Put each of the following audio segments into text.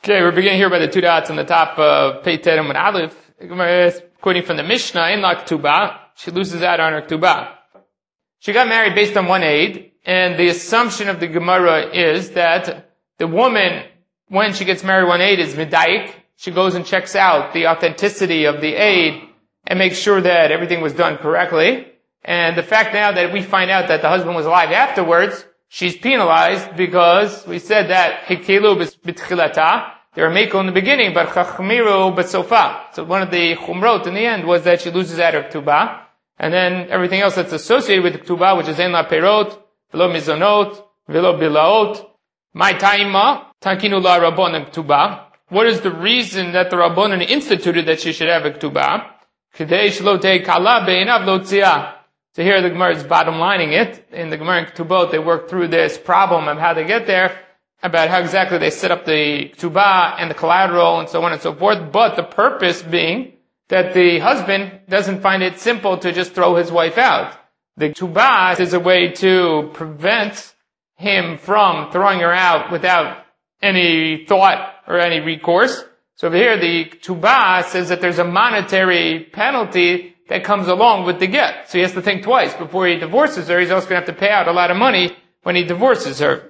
Okay, we're beginning here by the two dots on the top of Pei Tet and Aleph. Quoting from the Mishnah, in la Ketubah, she loses out on her Ketubah. She got married based on one aid, and the assumption of the Gemara is that the woman, when she gets married one aid, is Medayik. She goes and checks out the authenticity of the aid and makes sure that everything was done correctly. And the fact now that we find out that the husband was alive afterwards, she's penalized because we said that Hikelu b'tchilata, they were meiko in the beginning, but chachmiru b'sofa. So one of the chumrot in the end was that she loses out her Ketubah. And then everything else that's associated with the Ketubah, which is en la perot, velo mizonot, velo bilaot. My taima, tankinu la rabbanan Ketubah. What is the reason that the rabbanan instituted that she should have a Ketubah? K'dei shelo tei kala be'einav lo tzia. So here the Gemara is bottom lining it. In the Gemara and Ketubot, they work through this problem of how they get there, about how exactly they set up the Ketubah and the collateral and so on and so forth. But the purpose being that the husband doesn't find it simple to just throw his wife out. The Ketubah is a way to prevent him from throwing her out without any thought or any recourse. So over here, the Ketubah says that there's a monetary penalty that comes along with the get. So he has to think twice before he divorces her. He's also going to have to pay out a lot of money when he divorces her.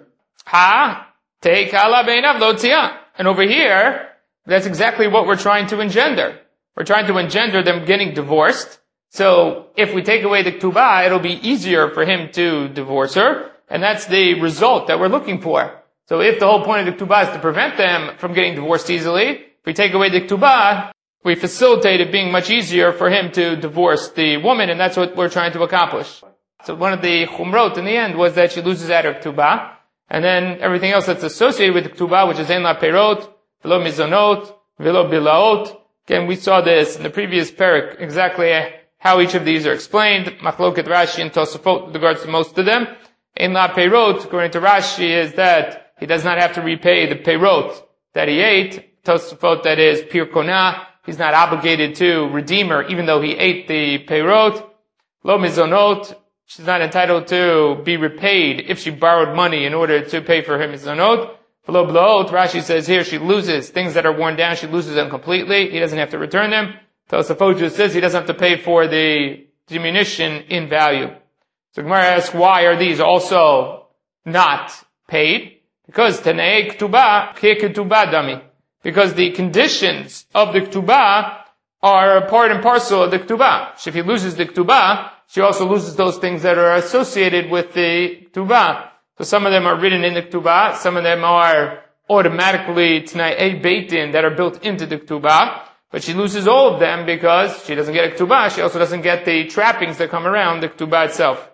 And over here, that's exactly what we're trying to engender. We're trying to engender them getting divorced. So if we take away the Ketubah, it'll be easier for him to divorce her. And that's the result that we're looking for. So if the whole point of the Ketubah is to prevent them from getting divorced easily, if we take away the Ketubah, we facilitate it being much easier for him to divorce the woman, and that's what we're trying to accomplish. So one of the chumrot in the end was that she loses out her Ketubah, and then everything else that's associated with the Ketubah, which is en la perot, velo mizonot, velo bilaot. Again, we saw this in the previous parak, exactly how each of these are explained. Machloket Rashi and Tosafot with regards to most of them. En la perot, according to Rashi, is that he does not have to repay the perot that he ate. Tosafot, that is pir konah. He's not obligated to redeem her, even though he ate the perot. Lo mizonot, she's not entitled to be repaid if she borrowed money in order to pay for her mizonot. Lo blaot, Rashi says here she loses things that are worn down, she loses them completely. He doesn't have to return them. Tosafot just says he doesn't have to pay for the diminution in value. So Gemara asks, why are these also not paid? Because Tanei Ketubah, Ke Ketubah Dami. Because the conditions of the Ketubah are part and parcel of the Ketubah. So if he loses the Ketubah, she also loses those things that are associated with the Ketubah. So some of them are written in the Ketubah, some of them are automatically T'nai Beitin that are built into the Ketubah, but she loses all of them because she doesn't get a Ketubah, she also doesn't get the trappings that come around the Ketubah itself.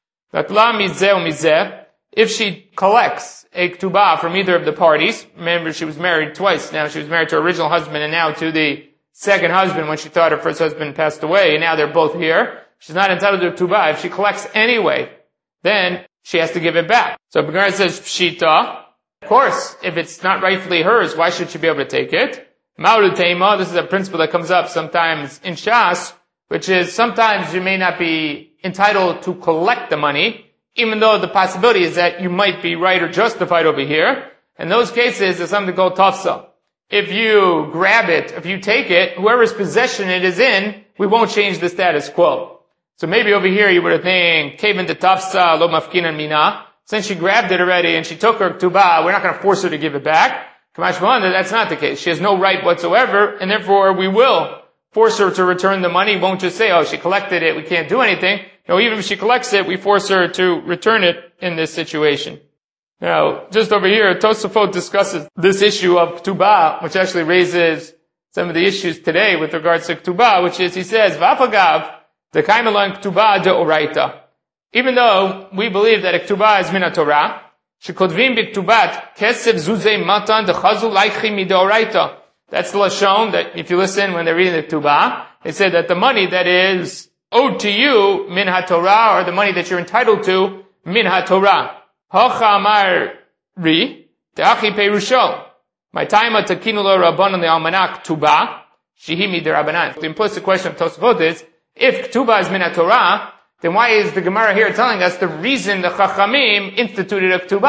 If she collects a Ketubah from either of the parties, remember she was married twice now, she was married to her original husband and now to the second husband when she thought her first husband passed away, and now they're both here. She's not entitled to a Ketubah. If she collects anyway, then she has to give it back. So Gemara says, Pshita, of course, if it's not rightfully hers, why should she be able to take it? Ma'udu Teima, this is a principle that comes up sometimes in Shas, which is sometimes you may not be entitled to collect the money, even though the possibility is that you might be right or justified over here. In those cases, there's something called tafsa. If you grab it, if you take it, whoever's possession it is in, we won't change the status quo. So maybe over here you would have think, Kevin the tafsa lo mafkinan mina. Since she grabbed it already and she took her Ketubah, we're not going to force her to give it back. Kamash Malanda, that's not the case. She has no right whatsoever, and therefore we will force her to return the money. We won't just say, oh, she collected it, we can't do anything. No, even if she collects it, we force her to return it in this situation. Now, just over here, Tosafot discusses this issue of Ketubah, which actually raises some of the issues today with regards to Ketubah, which is, he says, V'afagav, the kaimelan Ketubah de oraita. Even though we believe that a Ketubah is min haTorah, shekodvim b'Ketubat kesef zuzei matan dechazu laikchi midoraita. That's the lashon that if you listen when they're reading the Ketubah, they say that the money that is owed to you, min haTorah, or the money that you're entitled to, min haTorah. Hocha amar ri, te'achi perusho. My time at takinu lo rabbanon le'almanak Ketubah, shihimi de rabbanan. The implicit question of Tosafot is, if Ketubah is min haTorah, then why is the Gemara here telling us the reason the Chachamim instituted a Ketubah?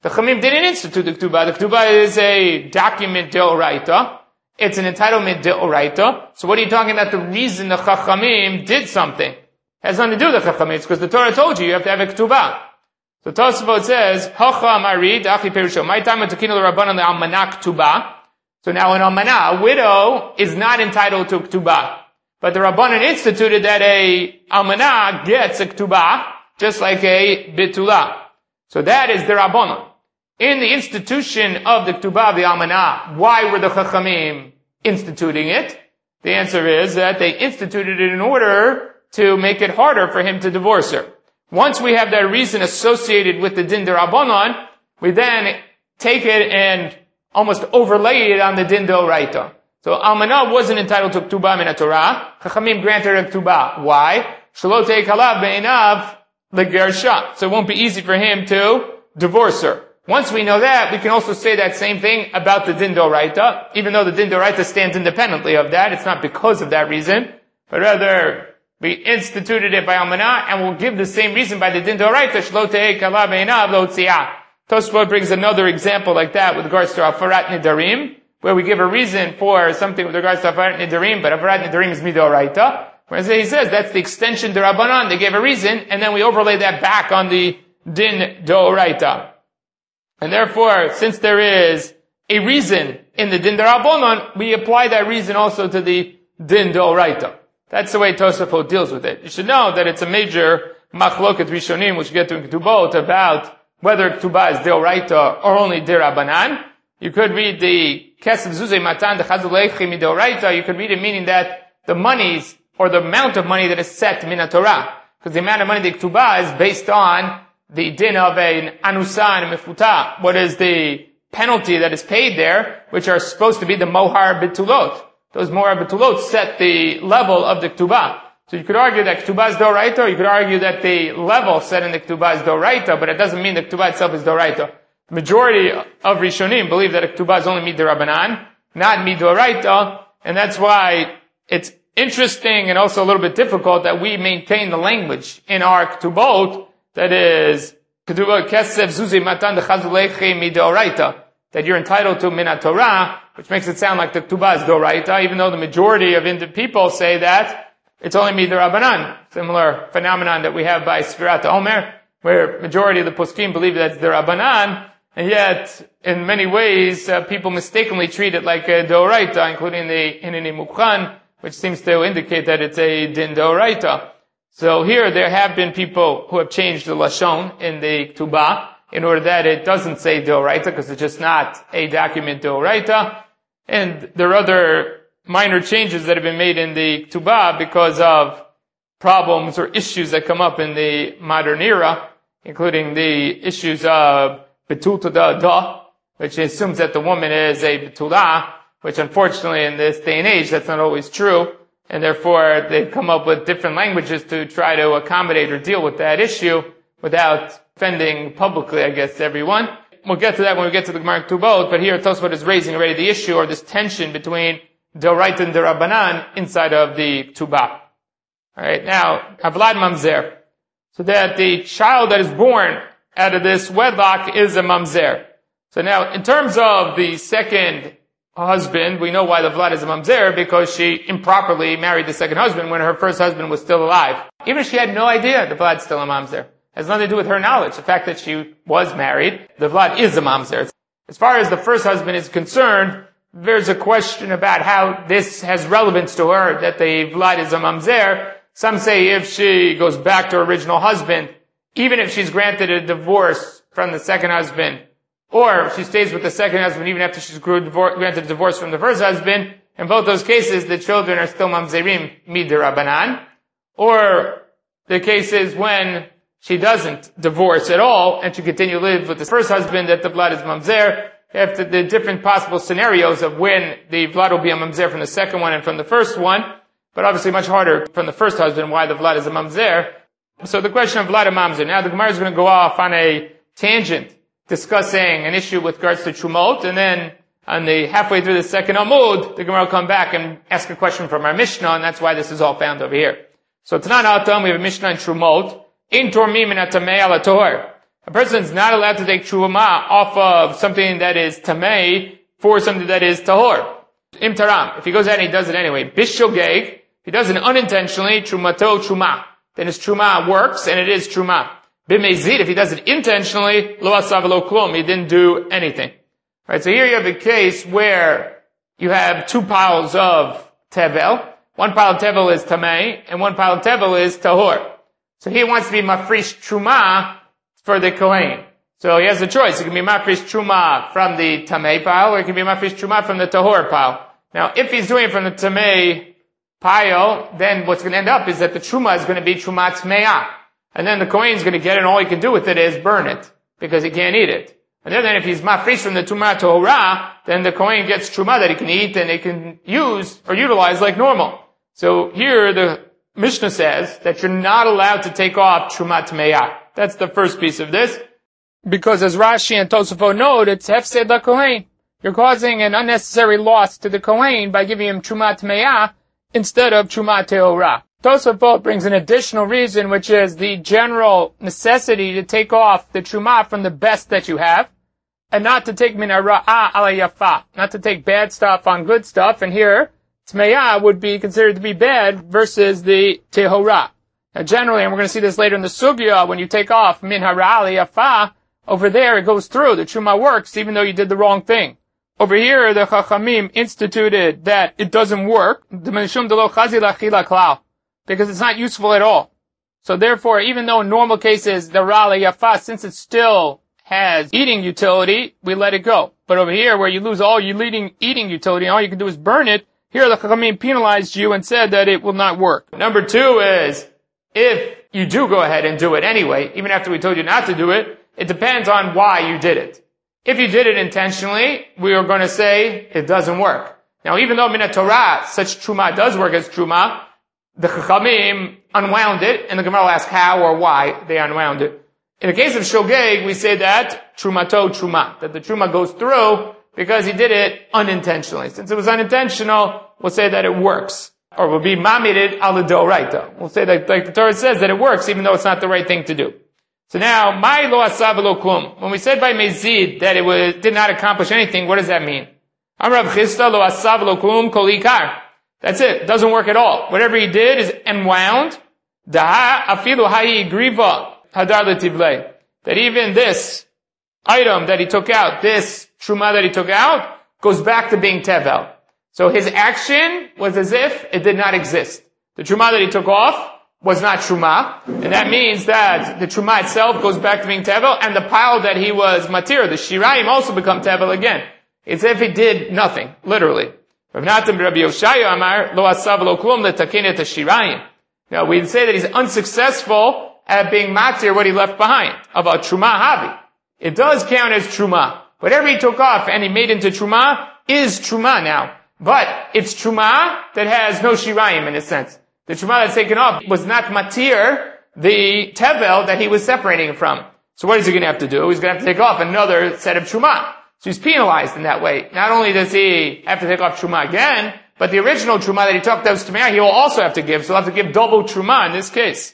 The Chachamim didn't institute the Ketubah. The Ketubah is a document deoraita. It's an entitlement deoraita. So what are you talking about? The reason the Chachamim did something it has nothing to do with the Chachamim. It's because the Torah told you have to have a Ketubah. So Tosafot says, Hacha Amari Dachi Perusho. My time to Kino Rabbanan Almanah Ketubah. So now an almanah, a widow, is not entitled to Ketubah. But the Rabbanan instituted that a almanah gets a Ketubah, just like a Bitulah. So that is the Rabbanan. In the institution of the Ketubah of the almanah, why were the Chachamim instituting it? The answer is that they instituted it in order to make it harder for him to divorce her. Once we have that reason associated with the din d'Rabbanan, we then take it and almost overlay it on the din d'Oraita. So almanah wasn't entitled to Ketubah min Torah. Chachamim granted her Ketubah. Why? Shelo teik halav be'einav legersha. So it won't be easy for him to divorce her. Once we know that, we can also say that same thing about the din d'Oraita. Even though the din d'Oraita stands independently of that, it's not because of that reason, but rather we instituted it by almanah, and we'll give the same reason by the din d'Oraita. Shelo teik halav be'einav lo tziah. Tosfot brings another example like that with regards to Afarat Nidarim, where we give a reason for something with regards to Afarat Nidarim, but Afarat Nidarim is Midoraita. Whereas he says that's the extension to Rabbanan, they gave a reason, and then we overlay that back on the Din Doraita. And therefore, since there is a reason in the Din Rabbanan, we apply that reason also to the Din Doraita. That's the way Tosafot deals with it. You should know that it's a major machloket Rishonim, which we get to in Ketubot, about whether Ketubah is Deoraita or only Derabanan. You could read the Kesef Zuzei Matan Dechazulechi Midoraita. You could read it meaning that the monies, or the amount of money that is set Min Torah. Because the amount of money the Ketubah is based on the din of an Anusa and a Mefuta. What is the penalty that is paid there, which are supposed to be the Mohar Betulot. Those Mohar Betulot set the level of the Ketubah. So you could argue that Ketubah is Doraita, or you could argue that the level set in the Ketubah is Doraita, but it doesn't mean the Ketubah itself is Doraita. The majority of Rishonim believe that a Ketubah is only Midirabanan, not Midoraita, and that's why it's interesting and also a little bit difficult that we maintain the language in our Ketubot that is Ketubah Kesef Zuzi Matan Dechazulechi Midoraita, that you're entitled to Min Torah, which makes it sound like the Ketubah is Doraita, even though the majority of people say that it's only Midirabanan. Similar phenomenon that we have by Sfirat Omer, where majority of the poskim believe that it's Derabanan, and yet, in many ways, people mistakenly treat it like a Doraita, including the Hineni Mukhan, which seems to indicate that it's a Din Doraita. So here, there have been people who have changed the Lashon in the Ketubah, in order that it doesn't say Doraita, because it's just not a document Doraita. And there are other minor changes that have been made in the Ketubah because of problems or issues that come up in the modern era, including the issues of Betul Todah, which assumes that the woman is a Betulah, which unfortunately in this day and age that's not always true, and therefore they've come up with different languages to try to accommodate or deal with that issue without offending publicly, I guess, everyone. We'll get to that when we get to the Gemara Ketubot, but here Tosfot is raising already the issue or this tension between Doraita and Derabanan inside of the Ketubah. Alright, now, Havlad Mamzer. So that the child that is born out of this wedlock is a Mamzer. So now, in terms of the second husband, we know why the Vlad is a Mamzer, because she improperly married the second husband when her first husband was still alive. Even if she had no idea the Vlad's still a Mamzer. It has nothing to do with her knowledge. The fact that she was married, the Vlad is a Mamzer. As far as the first husband is concerned, there's a question about how this has relevance to her, that the Vlad is a Mamzer. Some say if she goes back to her original husband, even if she's granted a divorce from the second husband, or she stays with the second husband even after she's granted a divorce from the first husband, in both those cases the children are still Mamzerim Midirabanan. Or the cases when she doesn't divorce at all and she continue to live with the first husband, that the Vlad is Mamzer. After the different possible scenarios of when the Vlad will be a Mamzer from the second one and from the first one, but obviously much harder from the first husband why the Vlad is a Mamzer. So the question of Vlad and Mamzer. Now the Gemara is going to go off on a tangent discussing an issue with regards to Trumot, and then on the halfway through the second Amud, the Gemara will come back and ask a question from our Mishnah, and that's why this is all found over here. So Tanan Atam, we have a Mishnah in Trumot, in Tormim and Atamei ala Tohar. A person's not allowed to take truma off of something that is tamei for something that is tahor. Im taram. If he goes out and he does it anyway. Bishogeg. If he does it unintentionally, trumato truma. Then his truma works and it is truma. Bimezid. If he does it intentionally, lo asav lo klum. He didn't do anything. Right. So here you have a case where you have two piles of tevel. One pile of tevel is tamei and one pile of tevel is tahor. So he wants to be mafrish truma for the Kohen. So he has a choice. It can be mafrish truma from the tamei pile, or it can be mafrish truma from the tahor pile. Now, if he's doing it from the tamei pile, then what's going to end up is that the truma is going to be truma tmeah. And then the Kohen is going to get it, and all he can do with it is burn it, because he can't eat it. And then if he's mafrish from the truma tahorah, then the Kohen gets truma that he can eat and he can use or utilize like normal. So here the Mishnah says that you're not allowed to take off truma tmeah. That's the first piece of this. Because as Rashi and Tosafot note, it's hefsed la-kohen. You're causing an unnecessary loss to the Kohen by giving him truma tmeah instead of truma tehorah. Tosafot brings an additional reason, which is the general necessity to take off the truma from the best that you have, and not to take min hara'a ala yafa, not to take bad stuff on good stuff. And here, tmeah would be considered to be bad versus the tehorah. Now generally, and we're going to see this later in the sugya, when you take off min hara'a ala yafa, over there it goes through. The truma works even though you did the wrong thing. Over here, the Chachamim instituted that it doesn't work, because it's not useful at all. So therefore, even though in normal cases, the Ra'ala Yafa, since it still has eating utility, we let it go. But over here, where you lose all your eating utility, and all you can do is burn it, here the Chachamim penalized you and said that it will not work. Number two is, if you do go ahead and do it anyway, even after we told you not to do it, it depends on why you did it. If you did it intentionally, we are going to say it doesn't work. Now, even though Minat Torah, such truma does work as truma, the Chachamim unwound it, and the Gemara will ask how or why they unwound it. In the case of Shogeg, we say that trumato truma, that the truma goes through because he did it unintentionally. Since it was unintentional, we'll say that it works. Or we'll be mamided ala doraita. We'll say that, like the Torah says, that it works even though it's not the right thing to do. So now, my lo asav lo klum. When we said by mezid that it did not accomplish anything, what does that mean? Amrav Chisda lo asav lo klum kol ikar. That's it. It doesn't work at all. Whatever he did is unwound. Daha afilu hayi griva hadar letivlei. That even this item that he took out, this truma that he took out, goes back to being tevel. So his action was as if it did not exist. The truma that he took off was not truma, and that means that the truma itself goes back to being tevel, and the pile that he was matir, the shirayim, also become tevel again. It's as if he did nothing, literally. Now we say that he's unsuccessful at being matir what he left behind. About truma havi. It does count as truma. Whatever he took off and he made into truma is truma now. But it's truma that has no shirayim in a sense. The truma that's taken off was not matir, the tevel that he was separating from. So what is he going to have to do? He's going to have to take off another set of truma. So he's penalized in that way. Not only does he have to take off truma again, but the original truma that he took that was tamei, he will also have to give. So he'll have to give double truma in this case.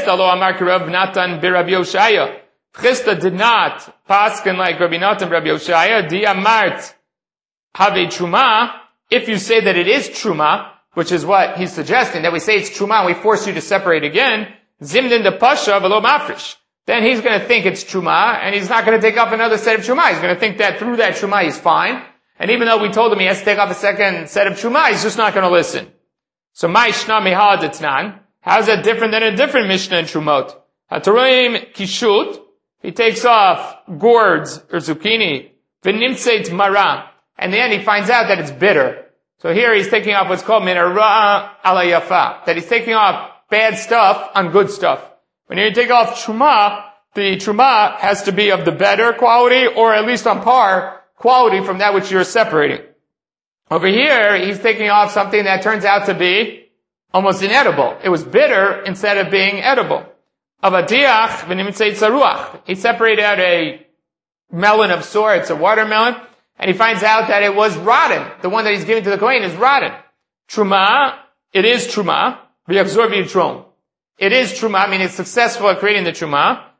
Chisda did not paskin like Rabbi Natan, Rabbi Yoshaya. Di amart have truma. If you say that it is truma, which is what he's suggesting, that we say it's truma and we force you to separate again, zimdin de pasha v'lo mafrish. Then he's going to think it's truma, and he's not going to take off another set of truma. He's going to think that through that truma he's fine. And even though we told him he has to take off a second set of truma, he's just not going to listen. So ma'ishna mihad etnan. How is that different than a different Mishnah in Trumot? Hataroim kishut. He takes off gourds or zucchini. V'nimtzeit mara. And then he finds out that it's bitter. So here he's taking off what's called min hara'a ala yafa. That he's taking off bad stuff on good stuff. When you take off truma, the truma has to be of the better quality, or at least on par quality from that which you're separating. Over here, he's taking off something that turns out to be almost inedible. It was bitter instead of being edible. Avadiach v'nimtzeit zaruach. He separated out a melon of sorts, a watermelon, and he finds out that it was rotten. The one that he's giving to the Kohen is rotten. Truma, it is truma. V'yachzor v'yitrom. It is truma, meaning it's successful at creating the truma,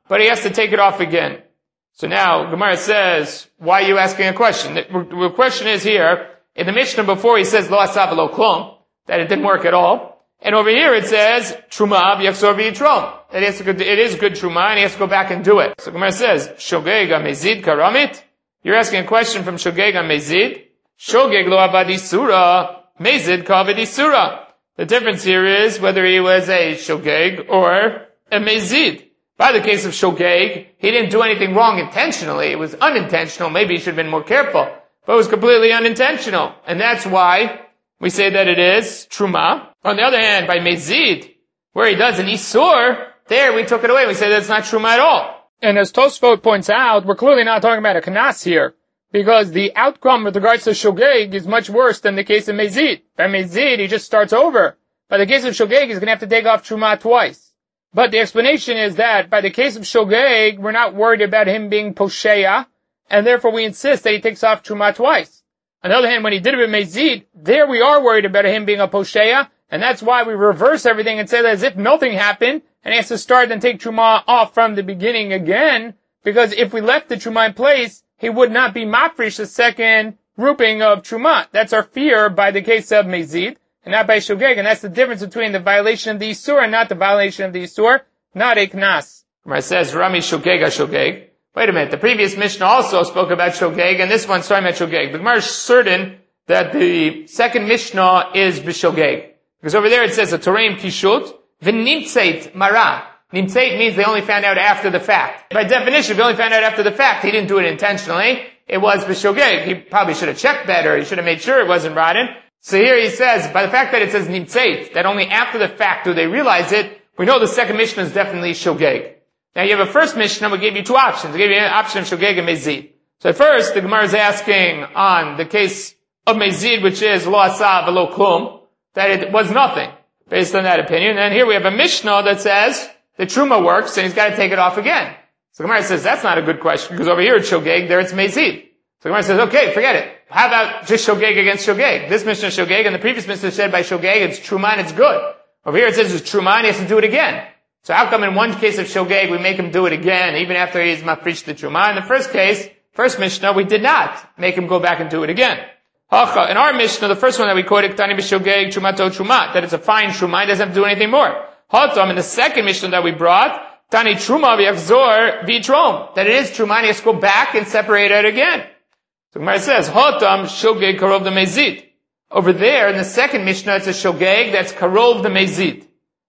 but he has to take it off again. So now, Gemara says, why are you asking a question? The question is here, in the Mishnah before he says, Lo asav lo klum, that it didn't work at all. And over here it says, Truma v'yachzor v'yitrom. It is good Truma, and he has to go back and do it. So Gemara says, Shogeg ha-mezid karamit? You're asking a question from Shogeg ha-mezid? Shogeg lo avad isura, mezid kavad isura. The difference here is whether he was a Shogeg or a mezid. By the case of Shogeg, he didn't do anything wrong intentionally. It was unintentional. Maybe he should have been more careful. But it was completely unintentional. And that's why we say that it is Truma. On the other hand, by Mezid, where he does an Isur, there we took it away. We say that's not Truma at all. And as Tosfot points out, we're clearly not talking about a Knas here. Because the outcome with regards to Shogeg is much worse than the case of Mezid. By Mezid, he just starts over. By the case of Shogeg, he's going to have to take off Truma twice. But the explanation is that by the case of Shogeg, we're not worried about him being Posheya, and therefore we insist that he takes off Truma twice. On the other hand, when he did it with Mezid, there we are worried about him being a Posheya, and that's why we reverse everything and say that as if nothing happened, and he has to start and take Truma off from the beginning again, because if we left the Truma in place, he would not be mafresh the second grouping of Truma. That's our fear by the case of Mezid, and not by Shogeg, and that's the difference between the violation of the Isur and not the violation of the Isur, not a Knas. It says, Rami Shogeg ha-Shogeg. Wait a minute, the previous Mishnah also spoke about Shogeg, and this one's talking about Shogeg. The Gemara is certain that the second Mishnah is B'Shogeg. Because over there it says, a Toreim Kishut, v'nimtzeit mara. Nimtzeit means they only found out after the fact. By definition, if he only found out after the fact, he didn't do it intentionally. It was B'Shogeg. He probably should have checked better. He should have made sure it wasn't rotten. So here he says, by the fact that it says Nimtzeit, that only after the fact do they realize it, we know the second Mishnah is definitely Shogeg. Now you have a first Mishnah, we gave you two options. We gave you an option of Shogeg and Mezid. So at first, the Gemara is asking on the case of Mezid, which is Lo asav v'lo klum, that it was nothing, based on that opinion. And here we have a Mishnah that says the Truma works, and he's got to take it off again. So the Gemara says, that's not a good question, because over here it's Shogeg, there it's Mezid. So the Gemara says, okay, forget it. How about just Shogeg against Shogeg? This Mishnah is Shogeg, and the previous Mishnah said by Shogeg, it's Truma and it's good. Over here it says it's Truma and he has to do it again. So how come in one case of Shogeg we make him do it again, even after he's mafresh the Truma? In the first case, first Mishnah, we did not make him go back and do it again. In our Mishnah, the first one that we quoted, Tani b'Shogeg, Trumato Truma, that it's a fine Truma, he doesn't have to do anything more. In the second Mishnah that we brought, Tani Truma v'Yachzor v'Yitrom, that it is Truma and he has to go back and separate it again. So Gemara says, Hotam Shogeg Karov the Mezid. Over there, in the second Mishnah, it's a Shogeg that's Karov the Mezid.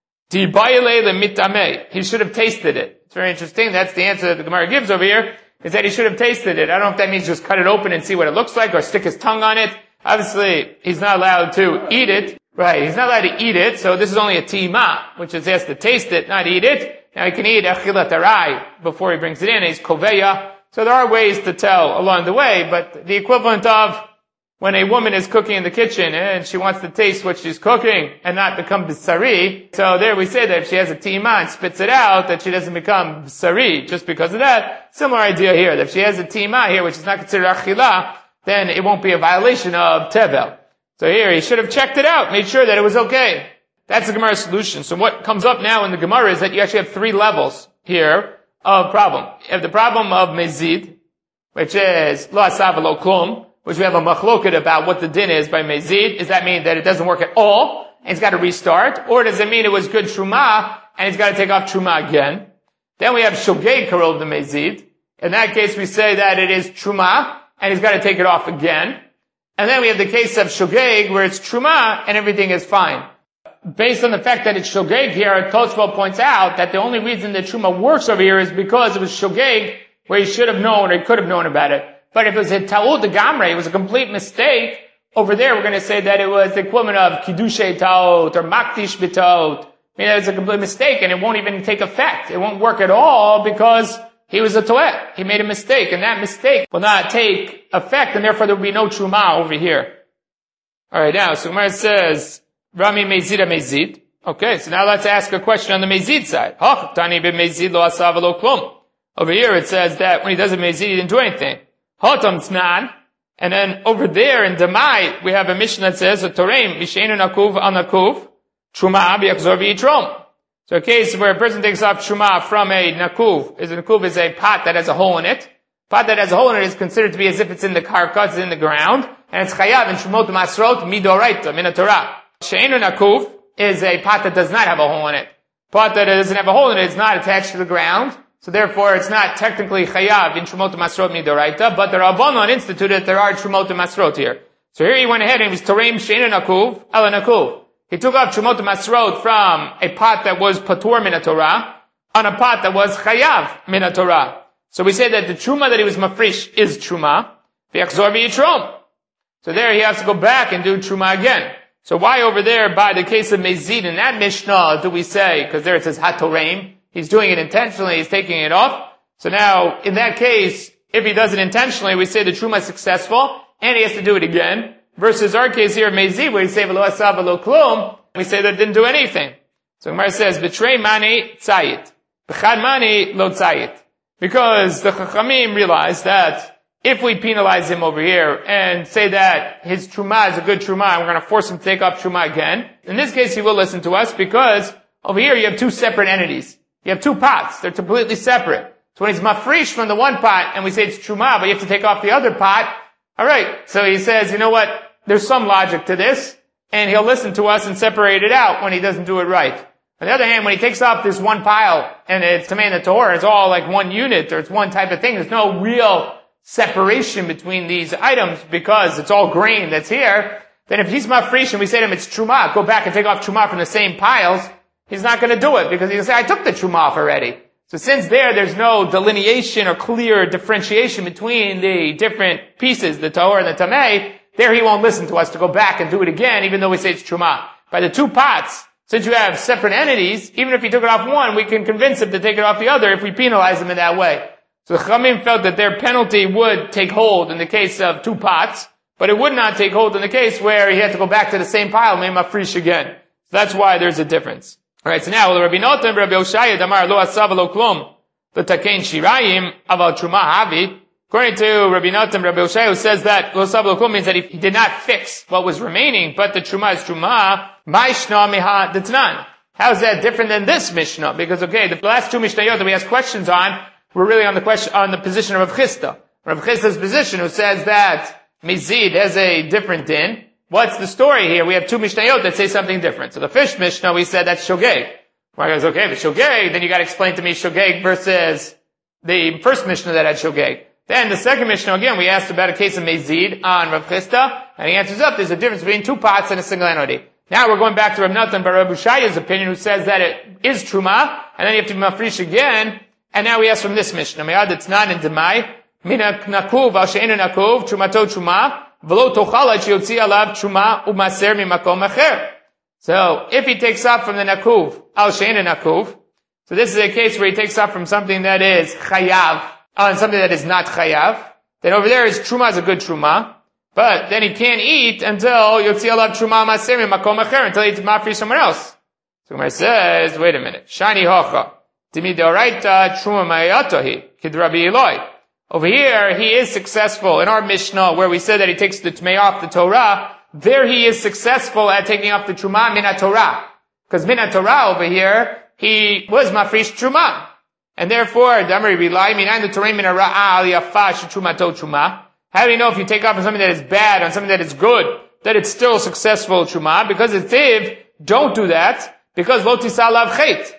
He should have tasted it. It's very interesting. That's the answer that the Gemara gives over here, is that he should have tasted it. I don't know if that means just cut it open and see what it looks like, or stick his tongue on it. Obviously, he's not allowed to eat it. Right, he's not allowed to eat it, so this is only a tima, which is he has to taste it, not eat it. Now he can eat achilat arai before he brings it in. He's koveya. So there are ways to tell along the way, but the equivalent of when a woman is cooking in the kitchen and she wants to taste what she's cooking and not become bisari, so there we say that if she has a tima and spits it out, that she doesn't become bisari just because of that. Similar idea here, that if she has a tima here, which is not considered achila, then it won't be a violation of tevel. So here, he should have checked it out, made sure that it was okay. That's the Gemara's solution. So what comes up now in the Gemara is that you actually have three levels here of problem. You have the problem of mezid, which is lo asav v'lo klum, which we have a machloket about what the din is by mezid. Does that mean that it doesn't work at all, and he's got to restart? Or does it mean it was good truma, and he's got to take off truma again? Then we have shogeg karov the mezid. In that case, we say that it is truma, and he's got to take it off again. And then we have the case of shogeg, where it's truma, and everything is fine. Based on the fact that it's shogeg here, Tosfot points out that the only reason that truma works over here is because it was shogeg, where he should have known, or he could have known about it. But if it was a ta'ud gamrei, it was a complete mistake, over there we're going to say that it was the equivalent of kiddushay ta'ud, or makdish b'ta'ud. I mean, that was a complete mistake, and it won't even take effect. It won't work at all, because he was a to'et. He made a mistake, and that mistake will not take effect, and therefore there will be no truma over here. Alright, now, so Gemara says, Rami mezid mezid. Okay, so now let's ask a question on the mezid side. Tani b'mezid lo asav v'lo klum. Over here it says that when he does a mezid, he didn't do anything. Hotam tznan. And then over there in Demai, we have a mission that says, a toreim, misheinu nakuv al nakuv, truma b'yachzor v'yitrom. So a case where a person takes off truma from a nakuv is a pot that has a hole in it. Pot that has a hole in it is considered to be as if it's in the karka, it's in the ground, and it's chayav in Trumot Masrot midoraita min Torah. She'enu nakuv is a pot that does not have a hole in it. Pot that doesn't have a hole in it is not attached to the ground, so therefore it's not technically chayav in Trumot Masrot midoraita, but the Rabbanon instituted that there are Trumot Masrot here. So here he went ahead and he was Toreim She'enu nakuv, ela nakuv. He took off Trumot Masrot from a pot that was patur min Torah on a pot that was chayav min Torah. So we say that the truma that he was mafrish is truma. V'yachzor v'yitrom. So there he has to go back and do truma again. So why over there by the case of mezid in that Mishnah do we say, because there it says hatoreim, he's doing it intentionally, he's taking it off. So now in that case, if he does it intentionally, we say the truma is successful and he has to do it again. Versus our case here of mezid where we say v'lo asav v'lo klum, we say that it didn't do anything. So Gemara says, b'trei mani tzayit, b'chad mani lo tzayit. Because the Chachamim realized that if we penalize him over here and say that his truma is a good truma and we're going to force him to take off truma again, in this case he will listen to us because over here you have two separate entities. You have two pots. They're completely separate. So when he's mafrish from the one pot and we say it's truma, but you have to take off the other pot, alright. So he says, you know what? There's some logic to this and he'll listen to us and separate it out when he doesn't do it right. On the other hand, when he takes off this one pile, and it's Tamei the Torah, it's all like one unit, or it's one type of thing, there's no real separation between these items because it's all grain that's here, then if he's mafresh and we say to him it's truma, go back and take off truma from the same piles, he's not going to do it because he'll say, I took the truma off already. So since there's no delineation or clear differentiation between the different pieces, the Torah and the Tamei, there he won't listen to us to go back and do it again, even though we say it's truma. By the two pots, since you have separate entities, even if he took it off one, we can convince him to take it off the other if we penalize him in that way. So the Chachamim felt that their penalty would take hold in the case of two pots, but it would not take hold in the case where he had to go back to the same pile, made mafresh again. So that's why there's a difference. Alright, so now, Rabbi Notan, Rabbi Oshaya, Damar, lo asav lo klum, l'takein shirayim, aval truma havi. According to Rabbi Notan, Rabbi Oshaya, who says that lo asav lo klum means that he did not fix what was remaining, but the truma is truma. How is that different than this Mishnah? Because, okay, the last two Mishnayot that we asked questions on were really on the position of Rav Chisda. Rav Chisda's position who says that Mizid has a different din. What's the story here? We have two Mishnayot that say something different. So the first Mishnah, we said that's Shogeg. Well, goes, okay, if it's Shogeg, then you gotta explain to me Shogeg versus the first Mishnah that had Shogeg. Then the second Mishnah, again, we asked about a case of Mizid on Rav Chisda, and he answers up, there's a difference between two pots and a single entity. Now we're going back to Rav Notan bar Rabbi Ushaya's opinion, who says that it is truma, and then you have to be mafresh again. And now we ask from this Mishnah, Me'ad etznan and demai, mina nakuv al she'enu nakuv, trumato truma, v'lo tochal ad sheyotzi alav truma u'maser mimakom acher. So if he takes off from the nakuv al she'enu nakuv, so this is a case where he takes off from something that is chayav and something that is not chayav, then over there his truma is a good truma. But then he can't eat until Yotzi Alav Truma Maser Makom Acher, until he eats mafresh somewhere else. So Gemara says, wait a minute. Shani Hocha. Timi Deoraita Truma Mayatohi. Kid Rabbi Eloi. Over here, he is successful. In our Mishnah, where we said that he takes the Tmei off the Torah, there he is successful at taking off the Truma Min HaTorah. Because Min HaTorah over here, he was mafresh Truma. And therefore, Damari Bilai, Minayin the Torah Min HaRa'a Al Yafa Shutumato Truma. How do you know if you take off on something that is bad, on something that is good, that it's still successful truma? Because it's tiv, don't do that, because lo tisal lav chet.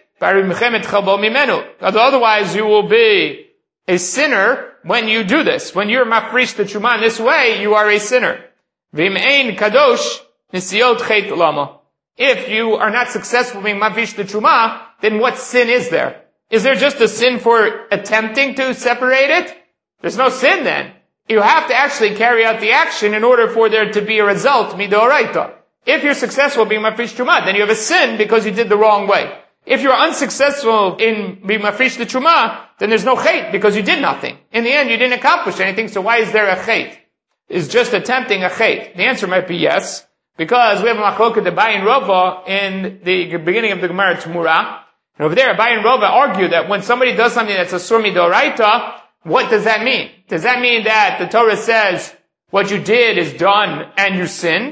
Otherwise you will be a sinner when you do this. When you're mafresh the truma in this way, you are a sinner. V'im ein kadosh nisiot chet lama. If you are not successful being mafresh the truma, then what sin is there? Is there just a sin for attempting to separate it? There's no sin then. You have to actually carry out the action in order for there to be a result, midoraita. If you're successful being mafresh truma, then you have a sin because you did the wrong way. If you're unsuccessful in being mafresh the truma, then there's no chet because you did nothing. In the end, you didn't accomplish anything, so why is there a chet? Is just attempting a chet? The answer might be yes, because we have a machloket the Abai and Rava in the beginning of the Gemara Tumura. And over there, Abai and Rava argue that when somebody does something that's a sur midoraita, what does that mean? Does that mean that the Torah says what you did is done and you sinned?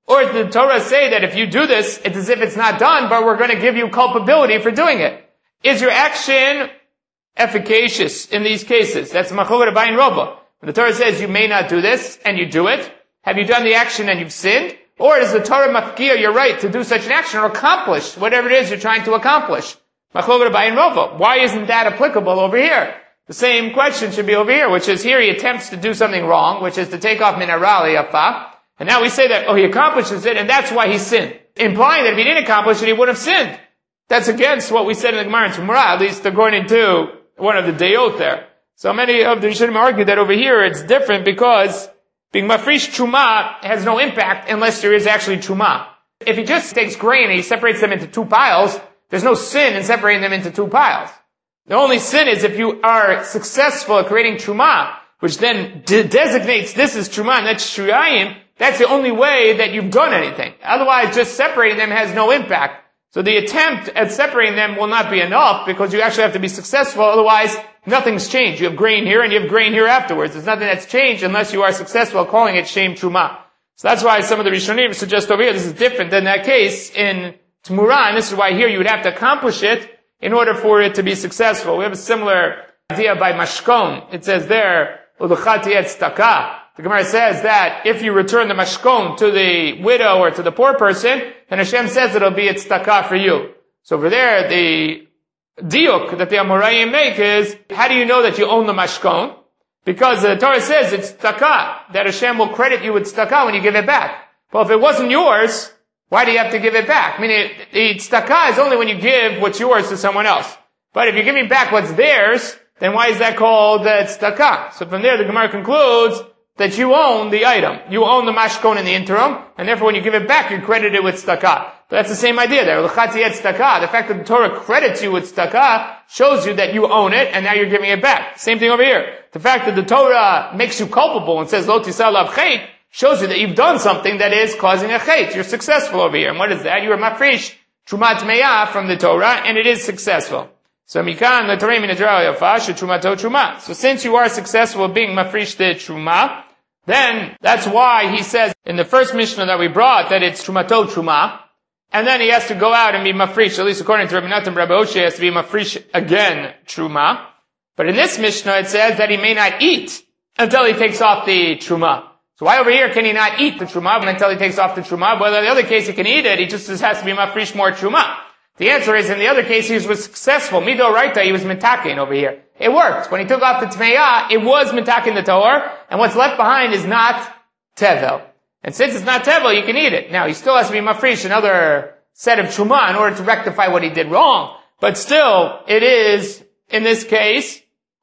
Or did the Torah say that if you do this, it's as if it's not done, but we're going to give you culpability for doing it? Is your action efficacious in these cases? That's Machloket Abaye and Rava. When the Torah says you may not do this, and you do it, have you done the action and you've sinned? Or is the Torah mafkia your right to do such an action or accomplish whatever it is you're trying to accomplish? Machloket Abaye and Rava. Why isn't that applicable over here? The same question should be over here, which is here he attempts to do something wrong, which is to take off min hara liyafa. And now we say that, he accomplishes it, and that's why he sinned. Implying that if he didn't accomplish it, he would have sinned. That's against what we said in the Gemara in Tumura, at least according to one of the Deyot there. So many of the Rishonim argue that over here it's different because being mafrish truma has no impact unless there is actually truma. If he just takes grain and he separates them into two piles, there's no sin in separating them into two piles. The only sin is if you are successful at creating truma, which then designates this as truma and that's shurayim, that's the only way that you've done anything. Otherwise, just separating them has no impact. So the attempt at separating them will not be enough because you actually have to be successful. Otherwise, nothing's changed. You have grain here and you have grain here afterwards. There's nothing that's changed unless you are successful calling it shem truma. So that's why some of the Rishonim suggest over here this is different than that case in Tumura, and this is why here you would have to accomplish it in order for it to be successful. We have a similar idea by Mashkon. It says there, Uduchati et staka. The Gemara says that if you return the mashkon to the widow or to the poor person, then Hashem says it'll be tzedakah for you. So over there, the diuk that the Amoraim make is, how do you know that you own the mashkon? Because the Torah says it's tzedakah, that Hashem will credit you with tzedakah when you give it back. Well, if it wasn't yours, why do you have to give it back? I mean, the tzedakah is only when you give what's yours to someone else. But if you're giving back what's theirs, then why is that called tzedakah? So from there, the Gemara concludes that you own the item. You own the mashkon in the interim, and therefore when you give it back, you're credited with tzedakah. But that's the same idea there. The fact that the Torah credits you with tzedakah shows you that you own it, and now you're giving it back. Same thing over here. The fact that the Torah makes you culpable and says, Lo tisal lav chet, shows you that you've done something that is causing a chet. You're successful over here. And what is that? You are mafrish trumat me'ah from the Torah, and it is successful. So mikan l'torei min hadra yafa shetrumato truma. So since you are successful at being mafrish the truma, then that's why he says in the first Mishnah that we brought that it's trumato truma, and then he has to go out and be mafrish, at least according to Rabbi Natan Rabbi Oshe, he has to be mafrish again truma. But in this Mishnah it says that he may not eat until he takes off the truma. So why over here can he not eat the truma until he takes off the truma? But in the other case he can eat it, he just has to be mafrish more truma. The answer is, in the other case, he was successful. Midoraita, he was mitakin over here. It worked. When he took off the tmeya, it was mitakin the toor, and what's left behind is not tevel. And since it's not tevel, you can eat it. Now, he still has to be mafrish, another set of truma, in order to rectify what he did wrong. But still, it is, in this case,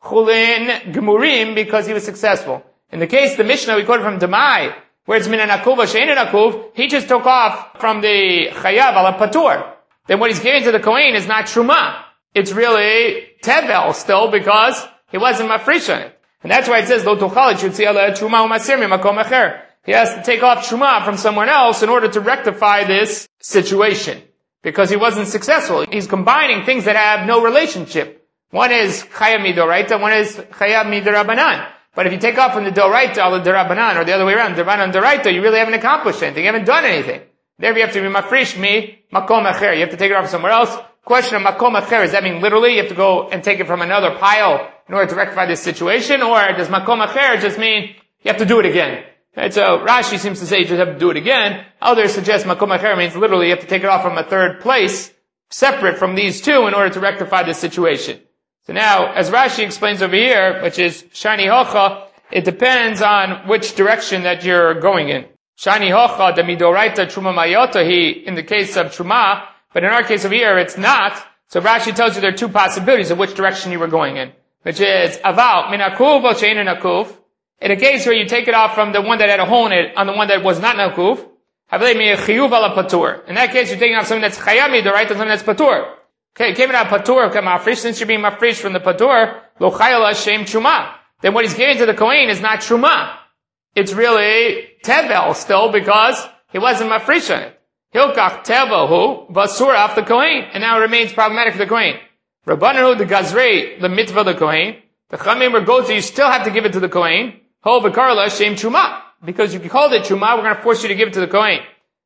chulin gemurim, because he was successful. In the case, the Mishnah we quoted from Demai, where it's min an akuv, she'en an akuv, he just took off from the chayav ala patur. Then what he's giving to the Kohen is not Truma. It's really Tevel still because he wasn't mafrish on it. And that's why it says, Lo tuchal yutzi ala Truma u'masir mimakom acher. He has to take off Truma from someone else in order to rectify this situation. Because he wasn't successful. He's combining things that have no relationship. One is Chayab Midoraita, one is Chayab Midarabanan. But if you take off from the Doraita al Darabanan, or the other way around, Darabanan Doraita, you really haven't accomplished anything. You haven't done anything. There you have to be mafrish makom acher. You have to take it off somewhere else. Question of makom acher, does that mean literally you have to go and take it from another pile in order to rectify this situation? Or does makom acher just mean you have to do it again? Right, so Rashi seems to say you just have to do it again. Others suggest makom acher means literally you have to take it off from a third place, separate from these two in order to rectify this situation. So now, as Rashi explains over here, which is shani hocha, it depends on which direction that you're going in. Shani hocha, the midoraita truma mayota, in the case of truma, but in our case over here, it's not. So Rashi tells you there are two possibilities of which direction you were going in, which is aval min akuv or she'ein akuv. In a case where you take it off from the one that had a hole in it on the one that was not nakuv, havlei mi chiyuv ala patur. In that case, you're taking off something that's chayam midoraita, something that's patur. Okay, it came out patur, okay, mafrish. Since you're being mafrish from the patur, lo chayala shem truma. Then what he's giving to the Kohen is not truma. It's really tevel still because he wasn't mafrish on it. Hilkach tevahu basur af the Kohen, and now it remains problematic for the Kohen. Rabbananu the gazrei the mitzvah the Kohen. The chamim or goes, you still have to give it to the Kohen. Ho v'karla shem truma, because if you called it truma, we're going to force you to give it to the Kohen.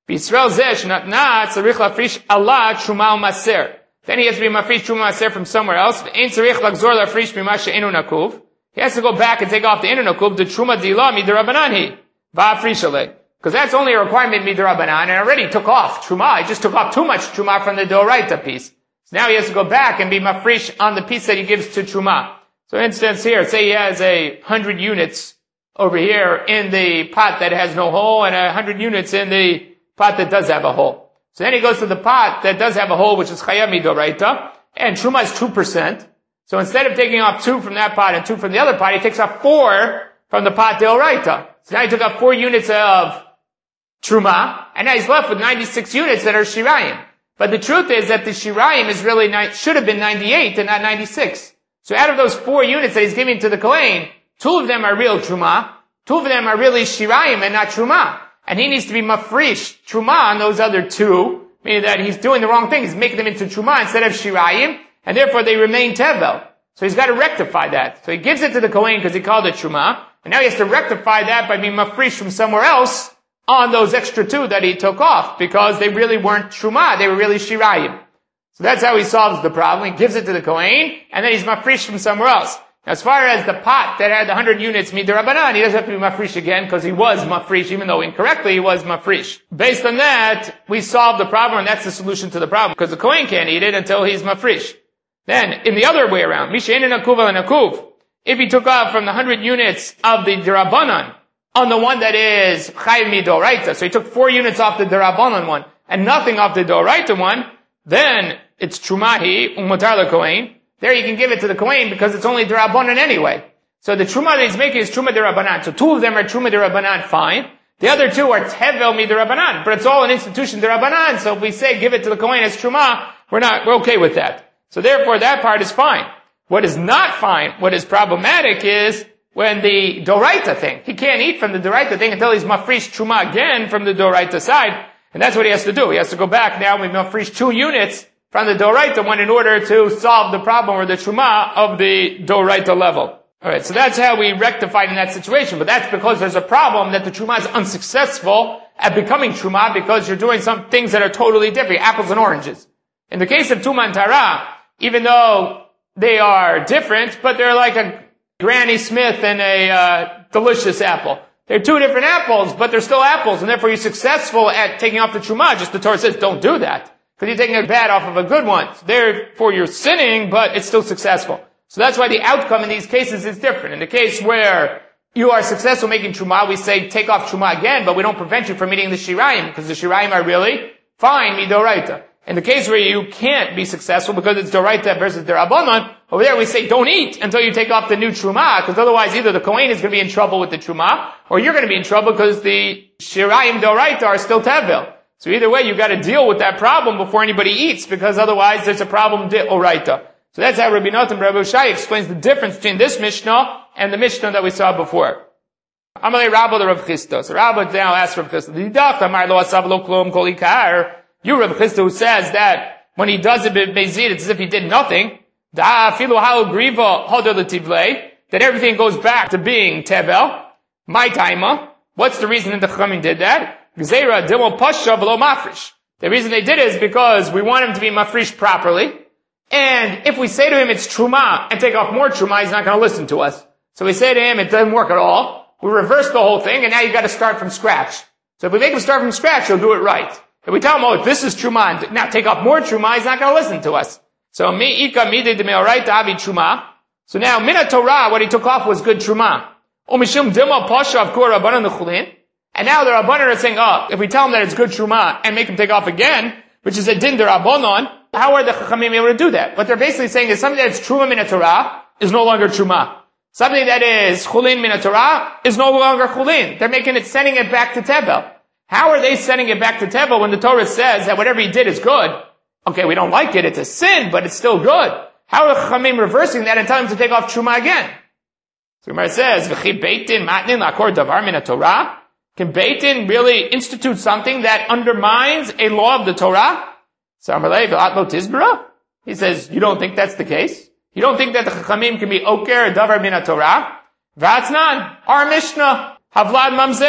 B'Yisrael zeh shenatna tzarich lafrish ala truma u'maser. Then he has to be mafrish truma u'maser from somewhere else. Ein tzarich lachzor lafrish b'ma she'enu nakuv. He has to go back and take off the enu nakuv, the truma dila midirabanan hi. Va'afrish alei. Because that's only a requirement midirabanan, and I already took off truma. I just took off too much truma from the doraita piece. So now he has to go back and be mafrish on the piece that he gives to truma. So for instance here, say he has 100 units over here in the pot that has no hole and 100 units in the pot that does have a hole. So then he goes to the pot that does have a hole, which is chayav midoraita, and truma is 2%. So instead of taking off 2 from that pot and 2 from the other pot, he takes off 4 from the pot deoraita. So now he took off 4 units of truma, and now he's left with 96 units that are shirayim. But the truth is that the shirayim is really should have been 98 and not 96. So out of those 4 units that he's giving to the Kohen, 2 of them are real truma, 2 of them are really shirayim and not truma. And he needs to be mafrish truma on those other 2, meaning that he's doing the wrong thing. He's making them into truma instead of shirayim, and therefore they remain tevel. So he's got to rectify that. So he gives it to the Kohen because he called it truma, and now he has to rectify that by being mafrish from somewhere else on those extra 2 that he took off, because they really weren't truma, they were really shirayim. So that's how he solves the problem. He gives it to the Kohen, and then he's mafrish from somewhere else. Now, as far as the pot that had 100 units midirabanan, he doesn't have to be mafrish again, because he was mafrish, even though incorrectly he was mafrish. Based on that, we solve the problem, and that's the solution to the problem, because the Kohen can't eat it until he's mafrish. Then, in the other way around, mishe'enin nakuv al nakuv, if he took off from the 100 units of the derabanan on the one that is chayav midoraita, so he took 4 units off the derabanan one, and nothing off the doraita one, then it's trumahi umutar lekohen. There you can give it to the Kohen because it's only derabanan anyway. So the truma that he's making is truma derabanan. So 2 of them are truma derabanan, fine. The other 2 are tevel miderabanan, but it's all an institution derabanan. So if we say give it to the Kohen as truma, we're okay with that. So therefore that part is fine. What is not fine, what is problematic is when the doraita thing. He can't eat from the doraita thing until he's mafrish truma again from the doraita side. And that's what he has to do. He has to go back now and mafrish 2 units from the doraita one in order to solve the problem or the truma of the doraita level. Alright, so that's how we rectified in that situation. But that's because there's a problem that the truma is unsuccessful at becoming truma because you're doing some things that are totally different, apples and oranges. In the case of Tuma and Tara, even though they are different, but they're like a Granny Smith and a delicious apple. They're 2 different apples, but they're still apples, and therefore you're successful at taking off the truma. Just the Torah says don't do that, because you're taking a bad off of a good one. So therefore you're sinning, but it's still successful. So that's why the outcome in these cases is different. In the case where you are successful making truma, we say take off truma again, but we don't prevent you from eating the shirayim, because the shirayim are really fine midoraita. In the case where you can't be successful because it's doraita versus derabanan, over there we say don't eat until you take off the new truma, because otherwise either the Kohen is going to be in trouble with the truma, or you're going to be in trouble because the shirayim doraita are still tevel. So either way, you've got to deal with that problem before anybody eats, because otherwise there's a problem oraita. So that's how Rabbi Natan Rabbi Shai explains the difference between this Mishnah and the Mishnah that we saw before. Amalei Rabba the Rav Chisda. So Rabba now asks Rav Chisda, you Rav Chisda who says that when he does it bezid, it's as if he did nothing. That everything goes back to being tevel. My taima. What's the reason that the Chachamim did that? The reason they did it is because we want him to be mafrish properly. And if we say to him it's truma and take off more truma, he's not going to listen to us. So we say to him it doesn't work at all. We reverse the whole thing, and now you've got to start from scratch. So if we make him start from scratch, he'll do it right. If we tell him, oh, this is truma, and now take off more truma, he's not going to listen to us. So mi'ika midei demeoraita avi truma. So now mina Torah, what he took off was good truma. Umishum dilma pasha of kor rabbanan nechulin. And now the rabbanan are saying, oh, if we tell him that it's good truma and make him take off again, which is a din derabanan, how are the chachamim able to do that? What they're basically saying is something that's truma mina Torah is no longer truma. Something that is chulin mina Torah is no longer chulin. They're sending it back to tevel. How are they sending it back to tevel when the Torah says that whatever he did is good? Okay, we don't like it, it's a sin, but it's still good. How are the chachamim reversing that and telling him to take off truma again? So Gemara says, V'chi beitin matnin lakor davar mina Torah? Can beitin really institute something that undermines a law of the Torah? So Amalei v'atlo tizbara? He says, you don't think that's the case? You don't think that the chachamim can be oker davar mina Torah? V'atznan, our Mishnah, havlad mamzer.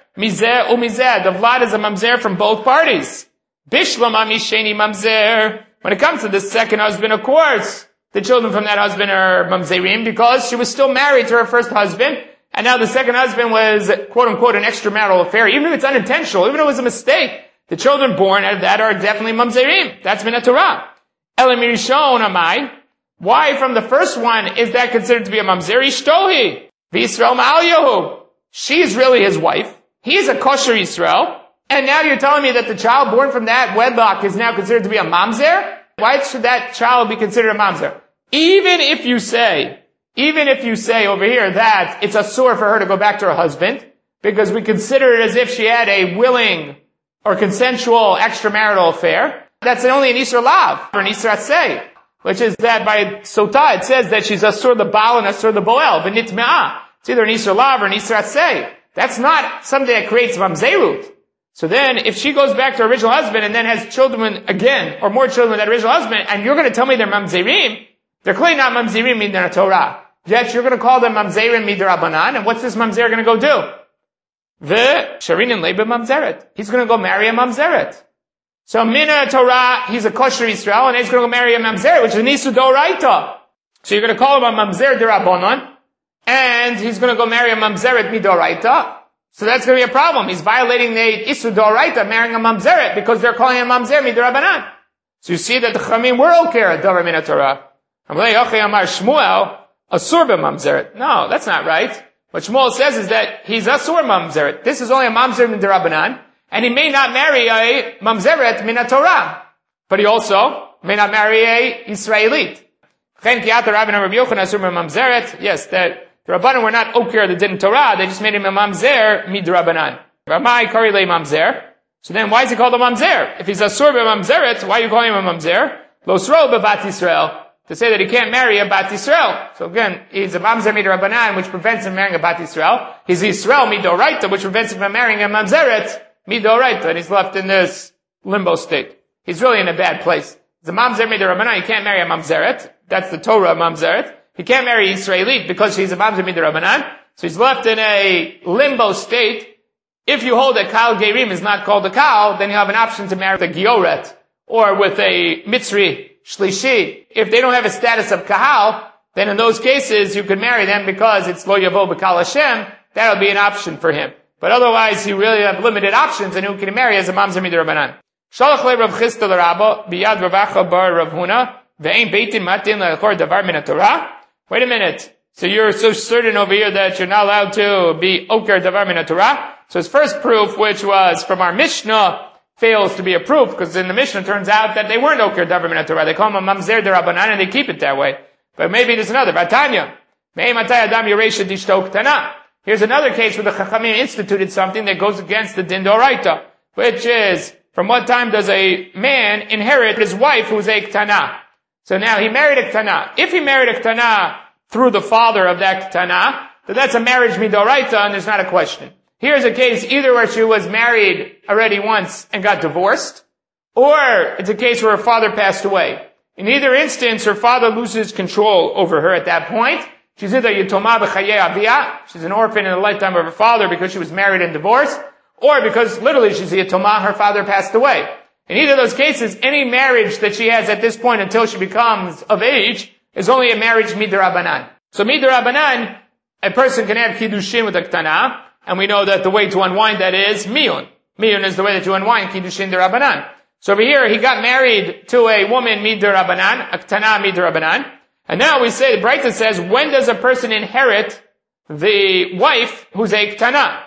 Mizeh umizeh. The vlad is a mamzer from both parties. Bishlama misheni mamzer. When it comes to the second husband, of course, the children from that husband are mamzerim because she was still married to her first husband, and now the second husband was, quote unquote, an extramarital affair. Even if it's unintentional, even if it was a mistake, the children born out of that are definitely mamzerim. That's min haTorah. Elamir amai. Why from the first one is that considered to be a mamzer? Ishtohi. V'Yisrael ma'al Yehu. She's really his wife. He's a kosher Yisrael. And now you're telling me that the child born from that wedlock is now considered to be a mamzer? Why should that child be considered a mamzer? Even if you say over here that it's asur for her to go back to her husband, because we consider it as if she had a willing or consensual extramarital affair, that's only an Isra Lav, or an Isra Aseh, which is that by Sotah it says that she's asur the Baal and asur the Boel, v'nit me'ah. It's either an Isra Lav or an Isra Aseh. That's not something that creates mamzerut. So then, if she goes back to her original husband and then has children again, or more children with that original husband, and you're going to tell me they're mamzerim, they're clearly not mamzerim midar Torah. Yet you're going to call them mamzerim midar Abanan, and what's this mamzer going to go do? The Sharin Lebe mamzeret. He's going to go marry a mamzeret. So Mina Torah, he's a kosher Israel, and he's going to go marry a mamzeret, which is an Isu Doraita. So you're going to call him a mamzer derabanan, and he's going to go marry a mamzeret midoraita. So that's going to be a problem. He's violating the Isu Doraita, marrying a mamzeret, because they're calling him mamzer midorabanan. So you see that the Chamim were okay at Davar Mina Torah. Amalei Yochei Amar Shmuel, asur b'mamzeret. No, that's not right. What Shmuel says is that he's asur mamzeret. This is only a mamzer midorabanan, and he may not marry a mamzeret mina Torah. But he also may not marry a Israelite. Yes, that the Rabbanan were not okir the din Torah, they just made him a mamzer midrabanan. Ramai kari le mamzer. So then why is he called a mamzer? If he's asur b'mamzeret, why are you calling him a mamzer? Losro b'bat Yisrael. To say that he can't marry a bat Yisrael. So again, he's a mamzer midrabanan, which prevents him marrying a bat Yisrael. He's Yisrael midoraita, which prevents him from marrying a mamzeret midoraita, and he's left in this limbo state. He's really in a bad place. He's a mamzer midrabanan, he can't marry a mamzeret. That's the Torah mamzeret. He can't marry Israelite because she's a mamzer midrabanan. So he's left in a limbo state. If you hold that Kal Gerim is not called a Kal, then you have an option to marry with a Gioret, or with a Mitzri Shlishi. If they don't have a status of Kahal, then in those cases you could marry them because it's Lo Yavo B'Kal Hashem. That'll be an option for him. But otherwise, you really have limited options, and who can marry as a mamzer midrabanan. Shalach le Rav Chisda l'Rabba biyad Rav Acha bar Rav Huna ve'ein beitin matin le'achor davar min haTorah. Wait a minute. So you're so certain over here that you're not allowed to be oker davar min haTorah? So his first proof, which was from our Mishnah, fails to be a proof, because in the Mishnah it turns out that they weren't oker davar min haTorah. They call him a mamzer derabanan, and they keep it that way. But maybe there's another. Batanya. Me'ei matay adam yoresha dishto ktana. Here's another case where the Chachamim instituted something that goes against the din d'oraita, which is, from what time does a man inherit his wife who's a ktana? So now he married a ktana. If he married a ktana through the father of that ktana, then that's a marriage midoraita, and there's not a question. Here's a case either where she was married already once and got divorced, or it's a case where her father passed away. In either instance, her father loses control over her at that point. She's either Yitoma b'chayei aviyah, she's an orphan in the lifetime of her father because she was married and divorced, or because literally she's a Yitoma, her father passed away. In either of those cases, any marriage that she has at this point until she becomes of age is only a marriage midrabanan. So midrabanan, a person can have kiddushin with a ktana, and we know that the way to unwind that is miyun. Miyun is the way that you unwind kiddushin derabanan. So over here, he got married to a woman midrabanan, a ktana midrabanan. And now we say, the Braita says, when does a person inherit the wife who's a ktana?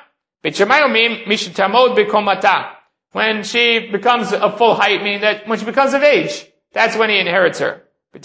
When she becomes of full height, meaning that when she becomes of age, that's when he inherits her. It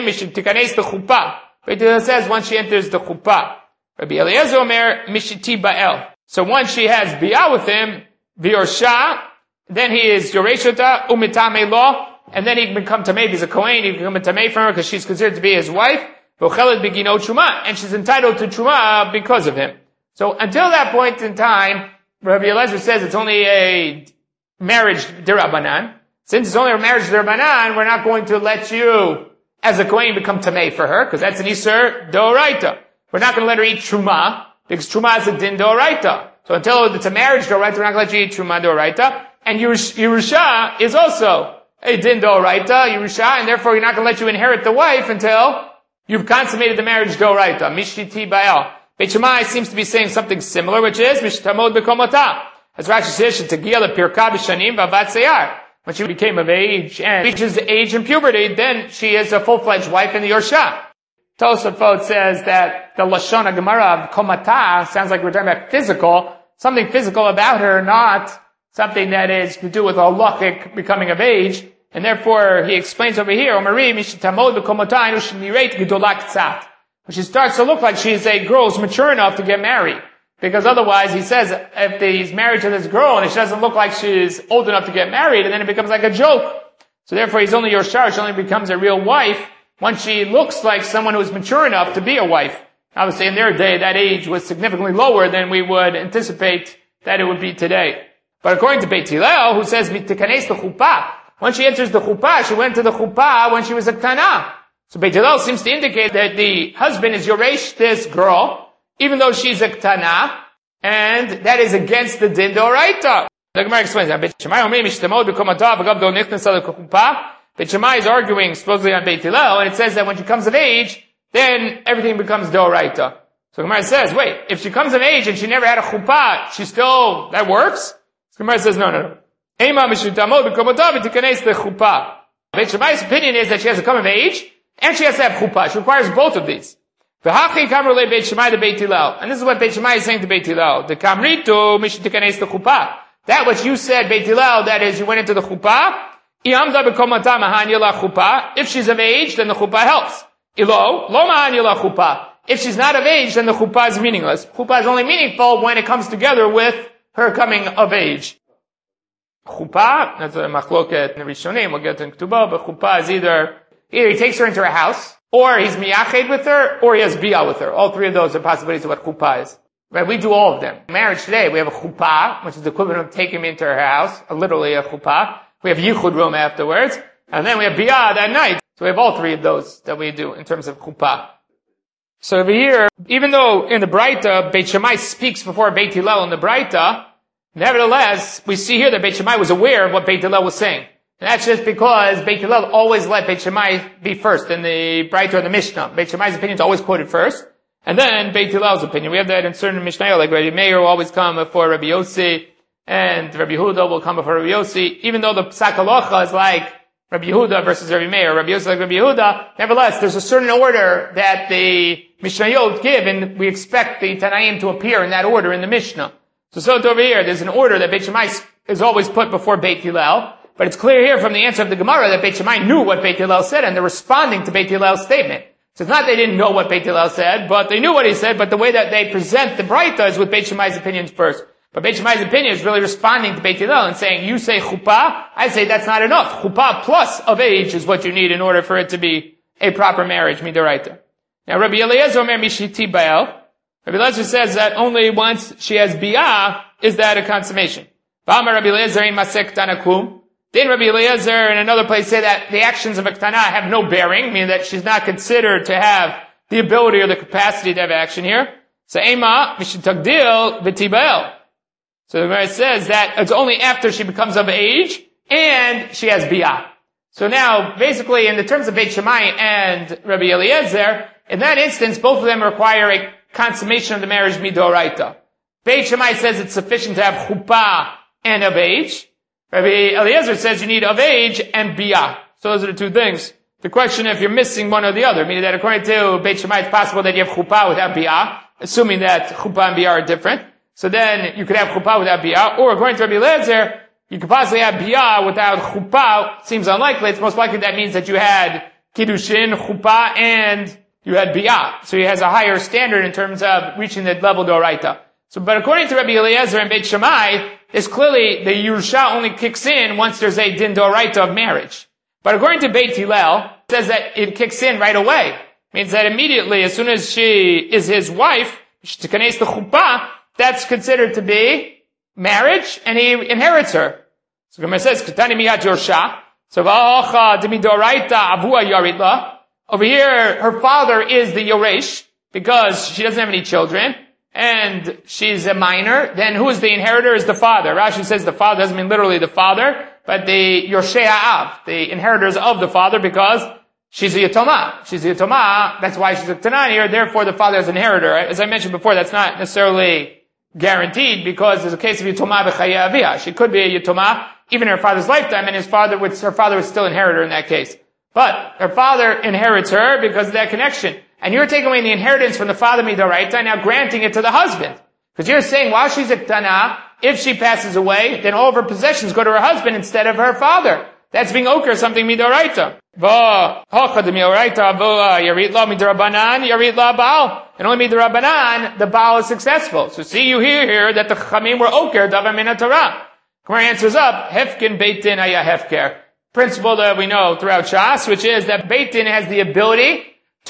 says when she enters the chuppah. Rabbi Eliezer Omer, mishiti ba'el. So once she has biyah with him, v'yorsha, then he is yoreshota umitame lo, and then he can become tamei. He's a kohen, he can become a tamei from her because she's considered to be his wife. V'ocheled begino truma, and she's entitled to truma because of him. So until that point in time, Rabbi Eliezer says it's only a marriage derabanan. Since it's only a marriage derabanan, we're not going to let you, as a kohen, become tamei for her, because that's an iser doraita. We're not going to let her eat truma, because truma is a din doraita. So So until it's a marriage doraita, we're not going to let you eat truma doraita. And Yerusha is also a din doraita, Yerusha, and therefore you're not going to let you inherit the wife until you've consummated the marriage doraita. Mishtiti Baal. Beit Shammai seems to be saying something similar, which is Mishtamod Bekomota. As Rashi says, Shetagia Lepirka B'Shanim V'Avat Seyar. When she became of age and reaches age and puberty, then she is a full-fledged wife in the Yersha. Tosafot says that the Lashon Gemara of Komata sounds like we're talking about physical, something physical about her, not something that is to do with a halachic becoming of age. And therefore, he explains over here, Omari Mishitamod Bekomota Inushniret Gedolak Tzat. She starts to look like she's a girl who's mature enough to get married. Because otherwise, he says, if he's married to this girl and she doesn't look like she's old enough to get married, and then it becomes like a joke. So therefore, he's only Yoshar, she only becomes a real wife once she looks like someone who's mature enough to be a wife. Obviously, in their day, that age was significantly lower than we would anticipate that it would be today. But according to Beit Hillel, who says, Mitikanes the chuppah, when she enters the chuppah, she went to the chuppah when she was a ktana. So Beit Hillel seems to indicate that the husband is Yoresh this girl, even though she's a ktana, and that is against the din doraita. The Gemara explains that. Beit Shammai is arguing supposedly on Beit Hillel, and it says that when she comes of age, then everything becomes doraita. So the Gemara says, wait, if she comes of age and she never had a chuppah, that works? The Gemara says, no. Beit Shammai's opinion is that she has to come of age, and she has to have chuppah. She requires both of these. And this is what Beit Shammai is saying to Beit Hillel. The kamritu mishtikanes the chuppah. That which you said, Beit Hillel, that is, you went into the chuppah. If she's of age, then the chuppah helps. If she's not of age, then the chuppah is meaningless. Chuppah is only meaningful when it comes together with her coming of age. Chuppah, that's a machloket in the Rishonim, we'll get to in Ketubah, but chuppah is either he takes her into her house, or he's miyached with her, or he has biyah with her. All three of those are possibilities of what chuppah is. Right? We do all of them. In marriage today, we have a chuppah, which is the equivalent of taking me into her house, literally a chuppah. We have yichud room afterwards, and then we have biyah that night. So we have all three of those that we do in terms of chuppah. So over here, even though in the Braita, Beit Shammai speaks before Beit Hillel in the Braita, nevertheless, we see here that Beit Shammai was aware of what Beit Hillel was saying. And that's just because Beit Hillel always let Beit Shammai be first in the Braita or the Mishnah. Beit Shammai's opinion is always quoted first, and then Beit Hillel's opinion. We have that in certain Mishnayot, like Rabbi Meir will always come before Rabbi Yossi, and Rabbi Yehuda will come before Rabbi Yossi. Even though the Psak Halacha is like Rabbi Yehuda versus Rabbi Meir, Rabbi Yossi like Rabbi Yehuda, nevertheless, there's a certain order that the Mishnayot give, and we expect the Tanaim to appear in that order in the Mishnah. So over here, there's an order that Beit Shammai is always put before Beit Hillel, but it's clear here from the answer of the Gemara that Beit Shammai knew what Beit Hillel said, and they're responding to Beit Hillel's statement. So it's not they didn't know what Beit Hillel said, but they knew what he said, but the way that they present the Braita is with Beit Shammai's opinions first. But Beit Shammai's opinion is really responding to Beit Hillel and saying, you say chuppah, I say that's not enough. Chuppah plus of age is what you need in order for it to be a proper marriage, midoraita. Now Rabbi Eliezer Omer Mishiti Baal. Rabbi Eliezer says that only once she has biyah is that a consummation. V'amar Rabbi Eliezer in Masek Tanakum. Then Rabbi Eliezer in another place say that the actions of a ktana have no bearing, meaning that she's not considered to have the ability or the capacity to have action here. So Ema Mishitagdil V'Tibael. So the Gemara says that it's only after she becomes of age and she has biyah. So now, basically, in the terms of Beit Shammai and Rabbi Eliezer, in that instance, both of them require a consummation of the marriage midoraita. Beit Shammai says it's sufficient to have chuppah and of age. Rabbi Eliezer says you need of age and biyah. So those are the two things. The question if you're missing one or the other, meaning that according to Beit Shammai, it's possible that you have chuppah without biyah, assuming that chuppah and biyah are different. So then you could have chuppah without biyah, or according to Rabbi Eliezer, you could possibly have biyah without chuppah. Seems unlikely. It's most likely that means that you had kiddushin, chuppah, and you had biyah. So he has a higher standard in terms of reaching the level doraita. So, but according to Rabbi Eliezer and Beit Shammai, it's clearly the Yerusha only kicks in once there's a din doraita of marriage. But according to Beit Hillel, it says that it kicks in right away. Means that immediately, as soon as she is his wife, she tikanes the chuppah, that's considered to be marriage, and he inherits her. So Gemara says, Ketani miyat Yersha. So v'acha demidoraita avua yaritla. Over here, her father is the Yoresh, because she doesn't have any children. and she's a minor, then who is the inheritor? Is the father. Rashi says the father doesn't mean literally the father, but the Yorshei Ha'av, the inheritors of the father, because she's a Yatomah. She's a Yatomah, that's why she's a Tanan here, therefore the father is an inheritor. As I mentioned before, that's not necessarily guaranteed, because there's a case of Yatomah b'chayei avia. She could be a Yatomah even in her father's lifetime, and her father would still inherit her in that case. But her father inherits her because of that connection. And you're taking away the inheritance from the father midoraita, now granting it to the husband. Because you're saying while she's a Tana, if she passes away, then all of her possessions go to her husband instead of her father. That's being oker, something midoraita. And only midorabanan, the baal is successful. So see, you hear here that the Chachamim were oker, davar min Torah. Gemara answers up, hefkin beit din haya hefker. Principle that we know throughout Shas, which is that beit din has the ability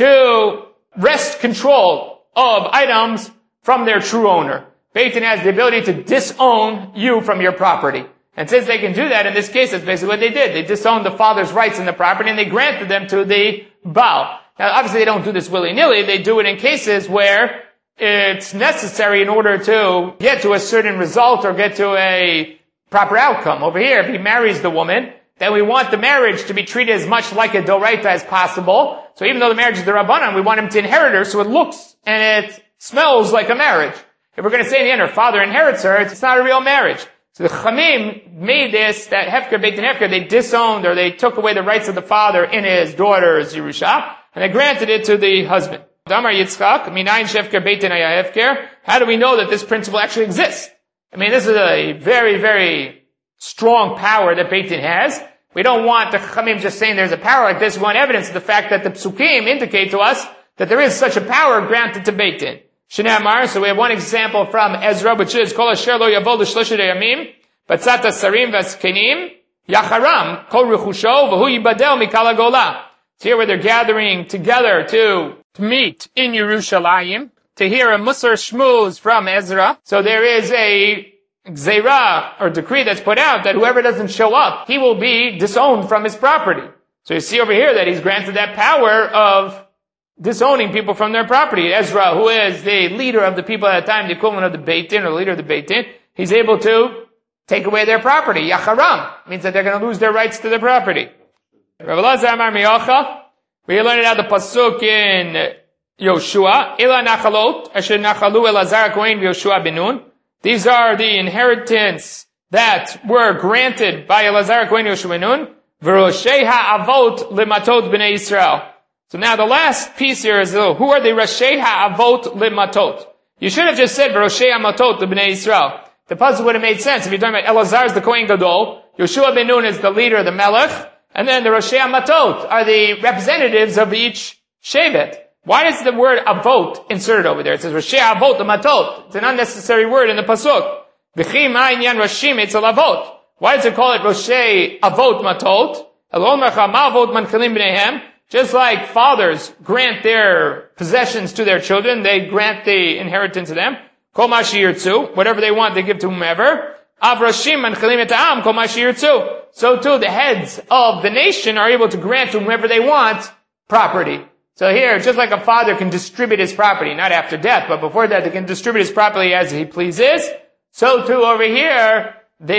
to wrest control of items from their true owner. Beit din has the ability to disown you from your property. And since they can do that, in this case, that's basically what they did. They disowned the father's rights in the property and they granted them to the Baal. Now, obviously they don't do this willy-nilly. They do it in cases where it's necessary in order to get to a certain result or get to a proper outcome. Over here, if he marries the woman, then we want the marriage to be treated as much like a doraita as possible. So even though the marriage is the Rabbanan, we want him to inherit her so it looks and it smells like a marriage. If we're going to say in the end her father inherits her, it's not a real marriage. So the Chamim made this, that Hefker, Beit Din Hefker, they disowned or they took away the rights of the father in his daughter's Yerusha, and they granted it to the husband. Damar Yitzchak, Minayin Shefker, Beit Din Haya Hefker. How do we know that this principle actually exists? I mean, this is a very, very strong power that Beit Din has. We don't want the Chachamim just saying there's a power like this. We want evidence of the fact that the Psukim indicate to us that there is such a power granted to Beit Din. Shnei Amar, so we have one example from Ezra, which is, Kol asher lo yavol l'shloshet hayamim, batzat hasarim v'azkenim, yacharam, kol rechusho, v'hu yibadel mikal hagolah. It's here where they're gathering together to meet in Yerushalayim, to hear a Musar Shmuz from Ezra. So there is a Gzeira, or decree that's put out that whoever doesn't show up, he will be disowned from his property. So you see over here that he's granted that power of disowning people from their property. Ezra, who is the leader of the people at the time, the equivalent of the Beit Din, or leader of the Beit Din, he's able to take away their property. Yacharam means that they're going to lose their rights to their property. Rav Elazar Amar Miyacha, we learned out the pasuk in Yoshua, Ela Nachalot, Asher Nachalu Elazar Kohen v'Yoshua ben Nun. These are the inheritance that were granted by Elazar Kohen Yoshua ben Nun, v'Roshei ha'avot lematot b'nei Yisrael. So now the last piece here is, who are the Roshei ha'avot lematot? You should have just said Roshei ha'matot b'nei Yisrael. The puzzle would have made sense if you're talking about Elazar is the Kohen Gadol, Yoshua ben Nun is the leader of the Melech, and then the Roshei ha'matot are the representatives of each Shevet. Why is the word avot inserted over there? It says Roshei ha'avot lematot. It's an unnecessary word in the pasuk. V'chi ma'inyan Roshim etzel avot. Why does it call it Roshei avot matot? Elon mecha ma'avot manchelim b'neihem. Just like fathers grant their possessions to their children, they grant the inheritance to them. Kol ma sheyirtzu, whatever they want, they give to whomever. Avrashim manchelim et ha'am, kol ma sheyirtzu. So too, the heads of the nation are able to grant to whomever they want property. So here, just like a father can distribute his property, not after death, but before death, he can distribute his property as he pleases. So too, over here,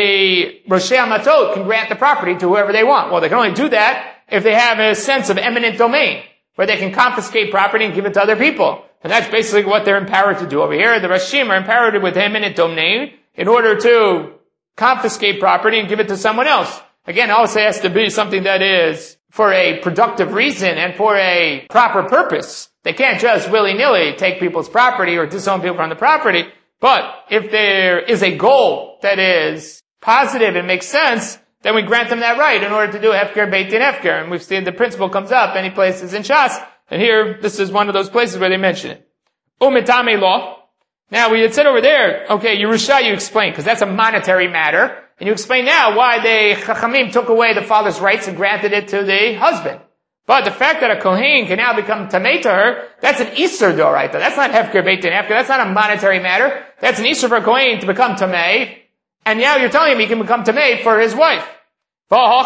the Roshei ha'matot can grant the property to whoever they want. Well, they can only do that if they have a sense of eminent domain, where they can confiscate property and give it to other people. And that's basically what they're empowered to do over here. The Rashim are empowered with eminent domain in order to confiscate property and give it to someone else. Again, it also has to be something that is for a productive reason and for a proper purpose. They can't just willy-nilly take people's property or disown people from the property. But if there is a goal that is positive and makes sense, then we grant them that right in order to do Hefker, Beit Din Hefker. And we've seen the principle comes up many places in Shas. And here, this is one of those places where they mention it. Umitame law. Now, we had said over there, okay, Yerusha you explain, because that's a monetary matter. And you explain now why the Chachamim took away the father's rights and granted it to the husband. But the fact that a Kohen can now become Tamei to her, that's an Isur Doraita. That's not Hefker, Beit Din Hefker. That's not a monetary matter. That's an Isur for a Kohen to become Tamei. And now you're telling him he can become Tamei for his wife. Now,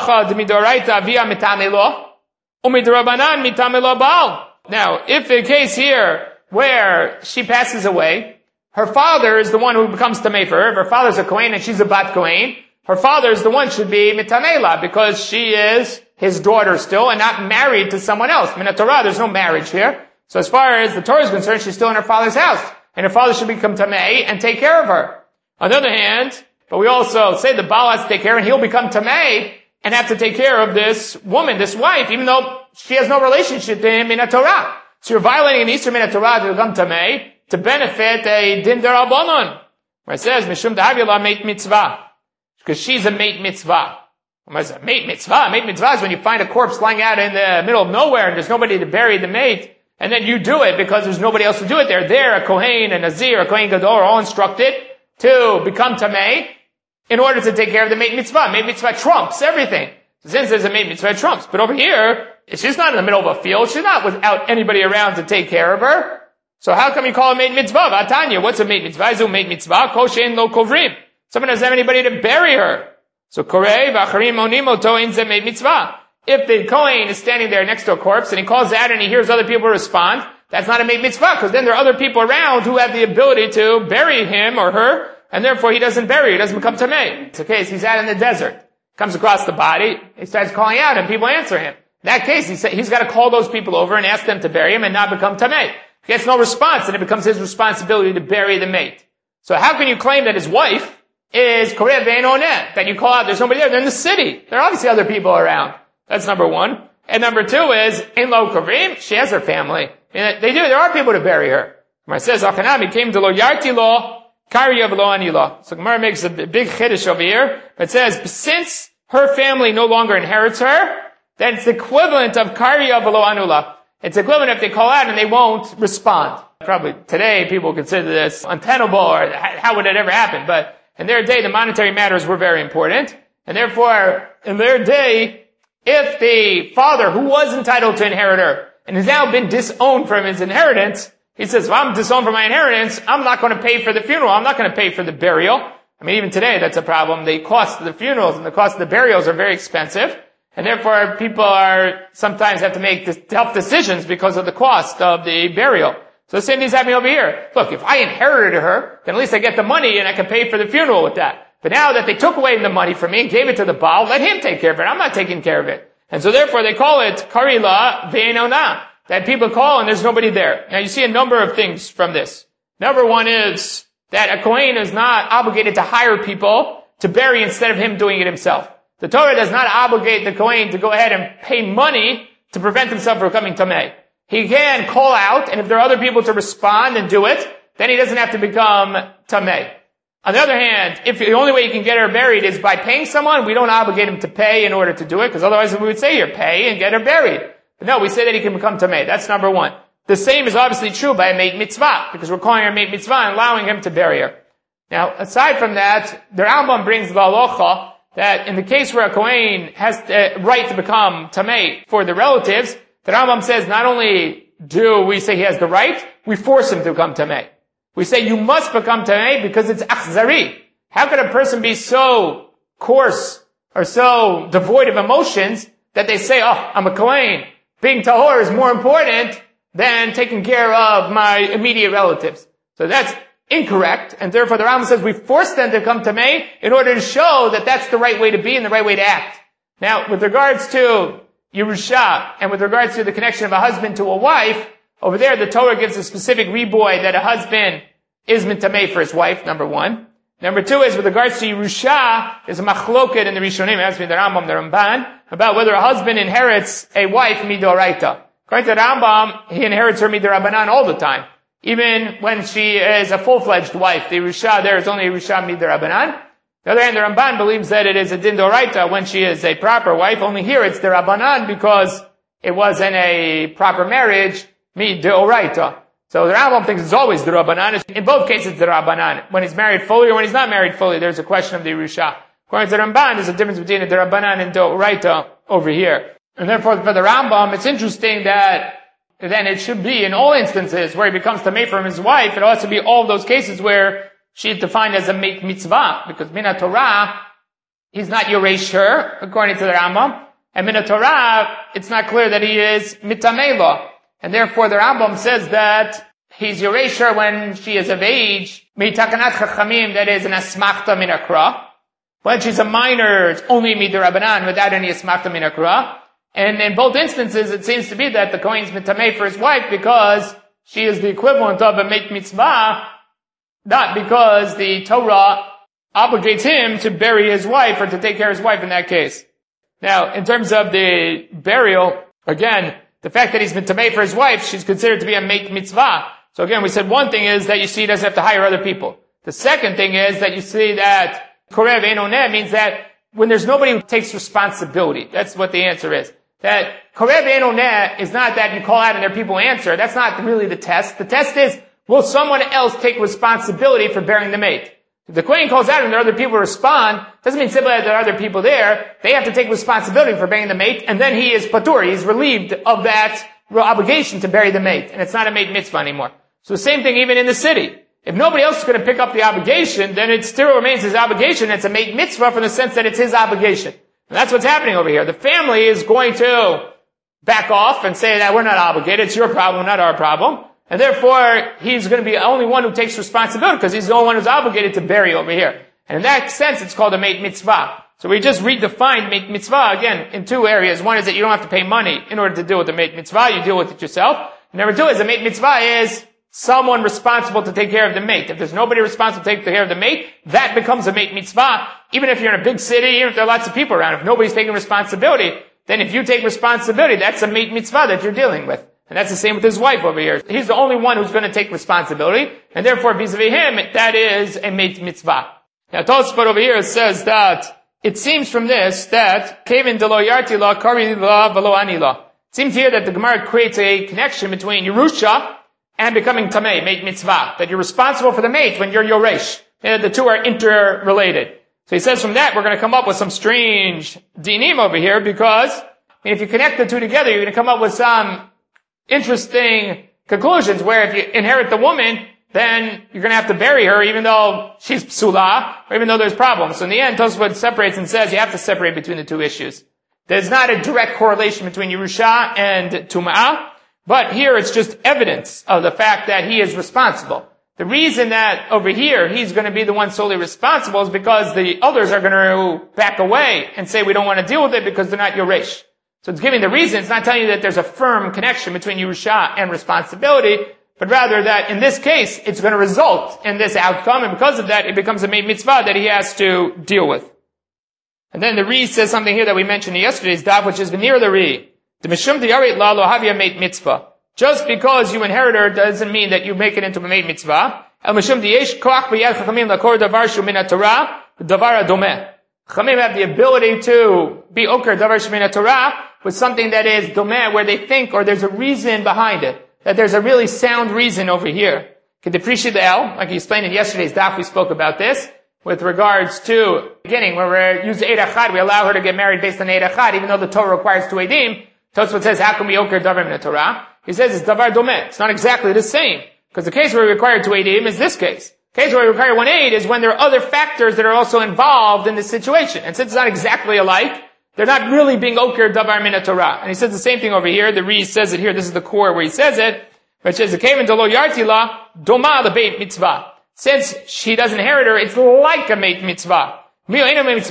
if a case here where she passes away, her father is the one who becomes tamei for her. If her father's a Kohen and she's a bat Kohen, her father is the one should be mitamela because she is his daughter still and not married to someone else. Min Torah, there's no marriage here. So as far as the Torah is concerned, she's still in her father's house. And her father should become tamei and take care of her. On the other hand, but we also say the Baal has to take care and he'll become tamei and have to take care of this woman, this wife, even though she has no relationship to him in a Torah. So you're violating an Easter min Torah to become tamei to benefit a din derabanan. Where it says, Mishum da'avila meit mitzvah. Because she's a meit mitzvah. What is that? Meit mitzvah. Meit mitzvah is when you find a corpse lying out in the middle of nowhere and there's nobody to bury the mate, and then you do it because there's nobody else to do it there. There, a Kohen, a Nazir, a Kohen Gadol are all instructed to become tamei in order to take care of the meit mitzvah. Meit mitzvah trumps everything. So since there's a meit mitzvah, it trumps. But over here, she's not in the middle of a field. She's not without anybody around to take care of her. So how come you call it meit mitzvah? Vatanya, what's a meit mitzvah? Is it meit mitzvah? Kol she'en lo kovrim. Someone doesn't have anybody to bury her. So korei v'acharim onim oto in ze meit mitzvah. If the Kohen is standing there next to a corpse and he calls out and he hears other people respond, that's not a meit mitzvah because then there are other people around who have the ability to bury him or her, and therefore he doesn't bury, he doesn't become tamei. It's a case, he's out in the desert, comes across the body, he starts calling out and people answer him. In that case, he's got to call those people over and ask them to bury him and not become tamei. If he gets no response, then it becomes his responsibility to bury the mate. So how can you claim that his wife is koreh ve'en oneh, that you call out, there's nobody there, they're in the city. There are obviously other people around. That's number one. And number two is, in lo kovrim, she has her family. There are people to bury her. Gemara says, Achanami came to lo yarti lo, kari lo ani lo. So Gemara makes a big chiddush over here. It says, since her family no longer inherits her, then it's the equivalent of kari lo anula. It's equivalent if they call out and they won't respond. Probably today people consider this untenable or how would it ever happen? But in their day, the monetary matters were very important. And therefore, in their day, if the father who was entitled to inherit her and has now been disowned from his inheritance, he says, well, I'm disowned from my inheritance, I'm not going to pay for the funeral, I'm not going to pay for the burial. I mean, even today that's a problem. The cost of the funerals and the cost of the burials are very expensive. And therefore, people sometimes have to make tough decisions because of the cost of the burial. So the same thing's happening over here. Look, if I inherited her, then at least I get the money and I can pay for the funeral with that. But now that they took away the money from me and gave it to the Baal, let him take care of it. I'm not taking care of it. And so therefore they call it karila ve'enona, that people call and there's nobody there. Now you see a number of things from this. Number one is that a Kohen is not obligated to hire people to bury instead of him doing it himself. The Torah does not obligate the Kohen to go ahead and pay money to prevent himself from becoming tamei. He can call out, and if there are other people to respond and do it, then he doesn't have to become tamei. On the other hand, if the only way you can get her buried is by paying someone, we don't obligate him to pay in order to do it, because otherwise we would say here, pay and get her buried. But no, we say that he can become tamei. That's number one. The same is obviously true by a meit mitzvah, because we're calling her meit mitzvah and allowing him to bury her. Now, aside from that, the Rambam brings the halacha that in the case where a Kohen has the right to become tamei for the relatives, the Rambam says not only do we say he has the right, we force him to become tamei. We say you must become tamei because it's achzari. How could a person be so coarse or so devoid of emotions that they say, oh, I'm a Kohen. Being tahor is more important than taking care of my immediate relatives. So that's incorrect, and therefore the Rambam says we force them to come tamei in order to show that that's the right way to be and the right way to act. Now, with regards to Yerusha, and with regards to the connection of a husband to a wife, over there the Torah gives a specific riboy that a husband is mitamei for his wife, number one. Number two is with regards to Yerusha, there's a machloket in the Rishonim, as with the Rambam, the Ramban, about whether a husband inherits a wife midoraita. According to the Rambam, he inherits her midorabanan all the time. Even when she is a full-fledged wife, the Yerusha there is only Yerusha midorabanan. On the other hand, the Ramban believes that it is a din doraita when she is a proper wife. Only here it's the Rabbanan because it wasn't a proper marriage, midoraita. So the Rambam thinks it's always the Rabbanan. In both cases, it's the Rabbanan. When he's married fully or when he's not married fully, there's a question of the Yerusha. According to the Ramban, there's a difference between the Rabbanan and doraita over here. And therefore, for the Rambam, it's interesting that then it should be in all instances where he becomes tamei from his wife, it ought to be all of those cases where she is defined as a meit mitzvah, because min Torah, he's not yoresh her, according to the Rambam, and min Torah, it's not clear that he is mitamei lo. And therefore the Rambam says that he's Yoresh her when she is of age, mitakanat chachamim, that is an asmachta min akra. When she's a minor, it's only midirabanan without any asmachta min akra. And in both instances, it seems to be that the Kohen is mitameh for his wife because she is the equivalent of a meit mitzvah, not because the Torah obligates him to bury his wife or to take care of his wife in that case. Now, in terms of the burial, again, the fact that he's mitameh for his wife, she's considered to be a meit mitzvah. So again, we said one thing is that you see he doesn't have to hire other people. The second thing is that you see that korev ein oneh means that when there's nobody who takes responsibility. That's what the answer is. That korev ein oneh is not that you call out and there are people who answer. That's not really the test. The test is, will someone else take responsibility for burying the mate? If the Kohen calls out and there are other people who respond, doesn't mean simply that there are other people there. They have to take responsibility for burying the mate, and then he is patur, he's relieved of that obligation to bury the mate. And it's not a mate mitzvah anymore. So the same thing even in the city. If nobody else is going to pick up the obligation, then it still remains his obligation. It's a mate mitzvah from the sense that it's his obligation. And that's what's happening over here. The family is going to back off and say that we're not obligated. It's your problem, not our problem. And therefore, he's going to be the only one who takes responsibility because he's the only one who's obligated to bury over here. And in that sense, it's called a meit mitzvah. So we just redefined meit mitzvah, again, in two areas. One is that you don't have to pay money in order to deal with the meit mitzvah. You deal with it yourself. And number two is the meit mitzvah is someone responsible to take care of the mate. If there's nobody responsible to take care of the mate, that becomes a meit mitzvah. Even if you're in a big city, even if there are lots of people around, if nobody's taking responsibility, then if you take responsibility, that's a meit mitzvah that you're dealing with. And that's the same with his wife over here. He's the only one who's going to take responsibility, and therefore vis-a-vis him, that is a meit mitzvah. Now Tosfot over here says that it seems from this that kevin delo yarti la kari la velo ani la. It seems here that the Gemara creates a connection between Yerusha and becoming tamei, meit mitzvah. That you're responsible for the mate when you're yoresh. And the two are interrelated. So he says from that we're going to come up with some strange dinim over here because if you connect the two together, you're going to come up with some interesting conclusions where if you inherit the woman, then you're going to have to bury her even though she's psula, or even though there's problems. So in the end, Tosfot separates and says you have to separate between the two issues. There's not a direct correlation between Yerusha and Tum'ah, but here it's just evidence of the fact that he is responsible. The reason that over here he's going to be the one solely responsible is because the others are going to back away and say we don't want to deal with it because they're not Yoresh. So it's giving the reason, it's not telling you that there's a firm connection between Yerusha and responsibility, but rather that in this case, it's going to result in this outcome, and because of that, it becomes a meit mitzvah that he has to deal with. And then the Ri says something here that we mentioned in yesterday's daf, which is Venir the Ri. The Mishum Diyarit La Lo Havia Meit Mitzvah. Just because you inherit her doesn't mean that you make it into a meit mitzvah. El Mishum Diyesh Koach B'Yad Chachamim Lakor Davar Shu Min HaTorah Davar Adomeh. Chachamim have the ability to be oker Davar Shu Min HaTorah with something that is domeh, where they think, or there's a reason behind it. That there's a really sound reason over here. Kedeprishid El, like he explained in yesterday's daf, we spoke about this, with regards to beginning, where we use Eid Achad, we allow her to get married based on Eid Achad, even though the Torah requires two Eidim. Tosfot says, how can we oker davar min Torah? He says it's davar domeh. It's not exactly the same. Because the case where we require two Eidim is this case. The case where we require one Eid is when there are other factors that are also involved in this situation. And since it's not exactly alike, they're not really being oker davar min Torah. And he says the same thing over here. The Ri says it here. This is the core where he says it. Which is, Kevin delo yarti la, doma the beit mitzvah. Since she doesn't inherit her, it's like a meit mitzvah. It's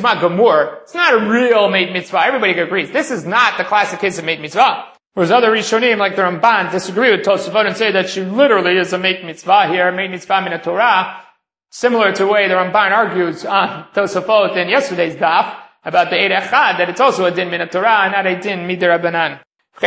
not a real meit mitzvah. Everybody agrees. This is not the classic case of meit mitzvah. Whereas other Rishonim, like the Ramban, disagree with Tosfot and say that she literally is a meit mitzvah here, meit mitzvah min Torah, similar to the way the Ramban argues on Tosfot in yesterday's daf about the Eid Echad, that it's also a din min Torah, not a din midirabanan.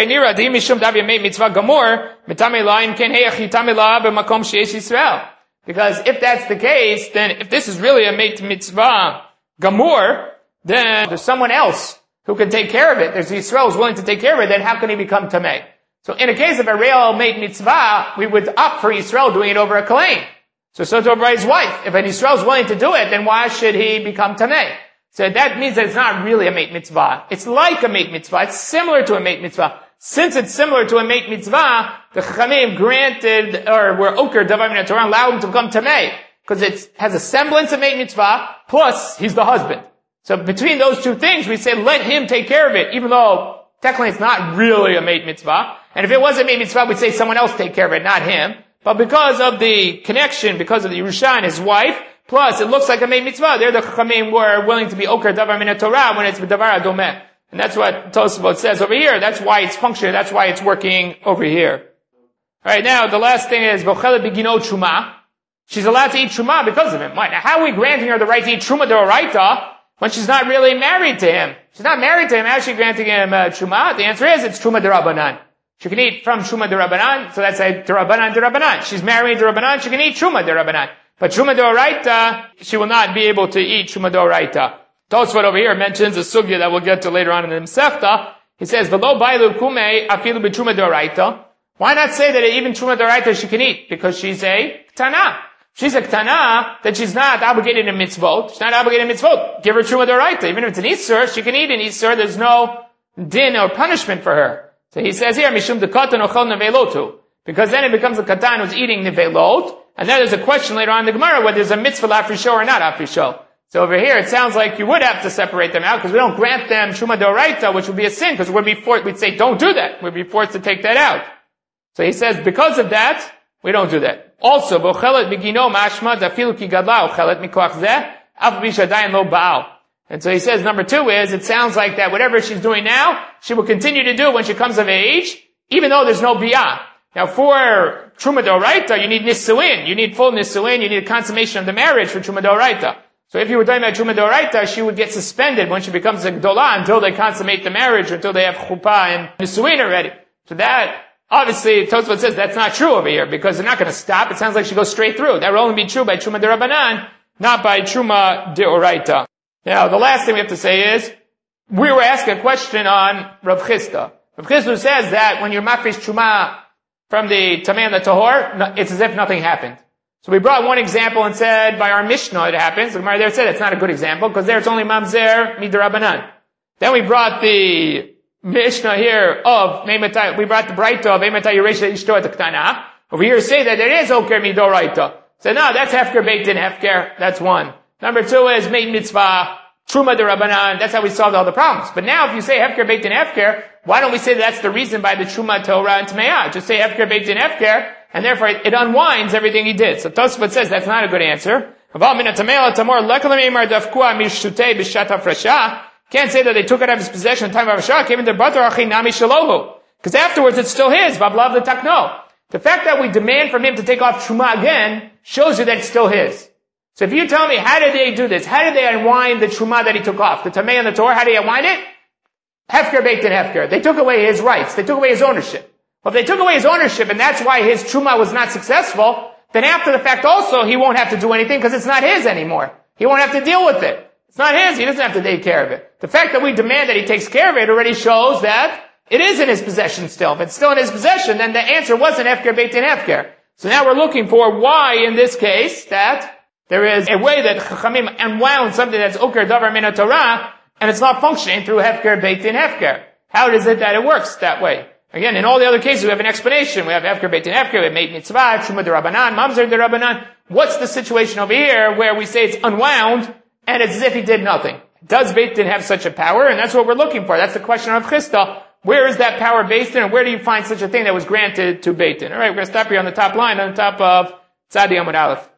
Because if that's the case, then if this is really a meit mitzvah gamur, then there's someone else who can take care of it. There's Yisrael who's willing to take care of it, then how can he become tamei? So in a case of a real meit mitzvah, we would opt for Yisrael doing it over a kohen. So it's over his wife. If an Yisrael is willing to do it, then why should he become tamei? So that means that it's not really a meit mitzvah. It's like a meit mitzvah. It's similar to a meit mitzvah. Since it's similar to a meit mitzvah, the Chachamim granted, or were oker davar min Torah, allowed him to become tamei, because it has a semblance of meit mitzvah, plus he's the husband. So between those two things, we say let him take care of it, even though technically it's not really a meit mitzvah. And if it was a meit mitzvah, we'd say someone else take care of it, not him. but because of the connection, because of the Yerusha and his wife, plus it looks like a made mitzvah, there the Chachamim were willing to be oker davar min Torah when it's davar adomeh. And that's what Tosafot says over here. That's why it's functioning. That's why it's working over here. Alright, now the last thing is Vochelet Begino Truma. She's allowed to eat Truma because of him. Now, how are we granting her the right to eat Truma D'Oraita when she's not really married to him? She's not married to him. How is she granting him Truma? The answer is it's Truma D'Rabbanan. She can eat from Truma D'Rabbanan, so that's a D'Rabbanan. She's married D'Rabbanan, she can eat Truma D'Rabbanan. But Truma D'Oraita, she will not be able to eat Truma D'Oraita. Tosfot over here mentions a sugya that we'll get to later on in the Masechta. He says, "V'lo bailu kumei afilu b'Truma D'Oraita." Why not say that even Truma D'Oraita she can eat? Because she's a Ktana. She's a Ktana, that she's not obligated in mitzvot. She's not obligated in mitzvot. Give her Truma D'Oraita. Even if it's an Isur, she can eat an Isur. There's no din or punishment for her. So he says here, Mishum dekatan ochel nevelotu. Because then it becomes a Katan who's eating nevelot. And then there's a question later on in the Gemara whether there's a mitzvah lafrisho or not afrisho. So over here, it sounds like you would have to separate them out because we don't grant them Truma D'Oraita, which would be a sin, because we'd say, don't do that. We'd be forced to take that out. So he says, because of that, we don't do that. Also, Vochelet Begino Mashma Dafilu Ki Gadla Ochelet Mikoach Zeh Af Bishadayin Lo Baal. And so he says, number two is, it sounds like that whatever she's doing now, she will continue to do when she comes of age, even though there's no biyah. Now for Truma D'Oraita, you need Nisuin. You need full Nisuin. You need a consummation of the marriage for Truma D'Oraita. So if you were talking about Truma D'Oraita, she would get suspended when she becomes a Gdolah until they consummate the marriage, until they have Chuppah and Nisuin already. So that, obviously, Tosfot says that's not true over here, because they're not going to stop. It sounds like she goes straight through. That will only be true by Truma D'Rabbanan, not by Truma D'Oraita. Now, the last thing we have to say is, we were asking a question on Rav Chisda. Rav Chisda says that when you're mafresh Truma from the Tamei and the Tahor, it's as if nothing happened. So we brought one example and said, by our Mishnah it happens. The Gemara there said it's not a good example, because there it's only Mamzer Midrabanan. Then we brought the Mishnah here of, we brought the Braita of Eimetai Yeresha Ishto et Ktana. Over here say that it is Oker Midoraita. So no, that's Hefker baked in Hefker. That's one. Number two is Meit Mitzvah, Truma D'Rabbanan. That's how we solved all the problems. But now if you say Hefker baked in Hefker, why don't we say that's the reason by the Truma, Torah, and Tmeah? Just say Hefker baked in Hefker, and therefore it unwinds everything he did. So Tosfot says that's not a good answer. Can't say that they took it out of his possession in time of Avashah, came into Batar Achi Nami Shalohu. Because afterwards it's still his, Vablav the Takno. The fact that we demand from him to take off Truma again shows you that it's still his. So if you tell me, how did they do this? How did they unwind the Truma that he took off? The Tamei and the Torah, how did he unwind it? Hefker baked in Hefker. They took away his rights. They took away his ownership. Well, if they took away his ownership and that's why his Truma was not successful, then after the fact also he won't have to do anything because it's not his anymore. He won't have to deal with it. It's not his. He doesn't have to take care of it. The fact that we demand that he takes care of it already shows that it is in his possession still. If it's still in his possession, then the answer wasn't Hefker baked in Hefker. So now we're looking for why in this case that there is a way that Chachamim unwound something that's Oker Davar Min Torah, and it's not functioning through Hefker baked in Hefker. How is it that it works that way? Again, in all the other cases we have an explanation. We have Hefker baked in Hefker, we have Meit Mitzvah, Truma D'Rabbanan, Mamzer D'Rabbanan. What's the situation over here where we say it's unwound, and it's as if he did nothing? Does Beit Din have such a power? And that's what we're looking for. That's the question of Chisda. Where is that power based in, and where do you find such a thing that was granted to Beit Din? Alright, we're going to stop here on the top line, on the top of Tzadi Amud Aleph.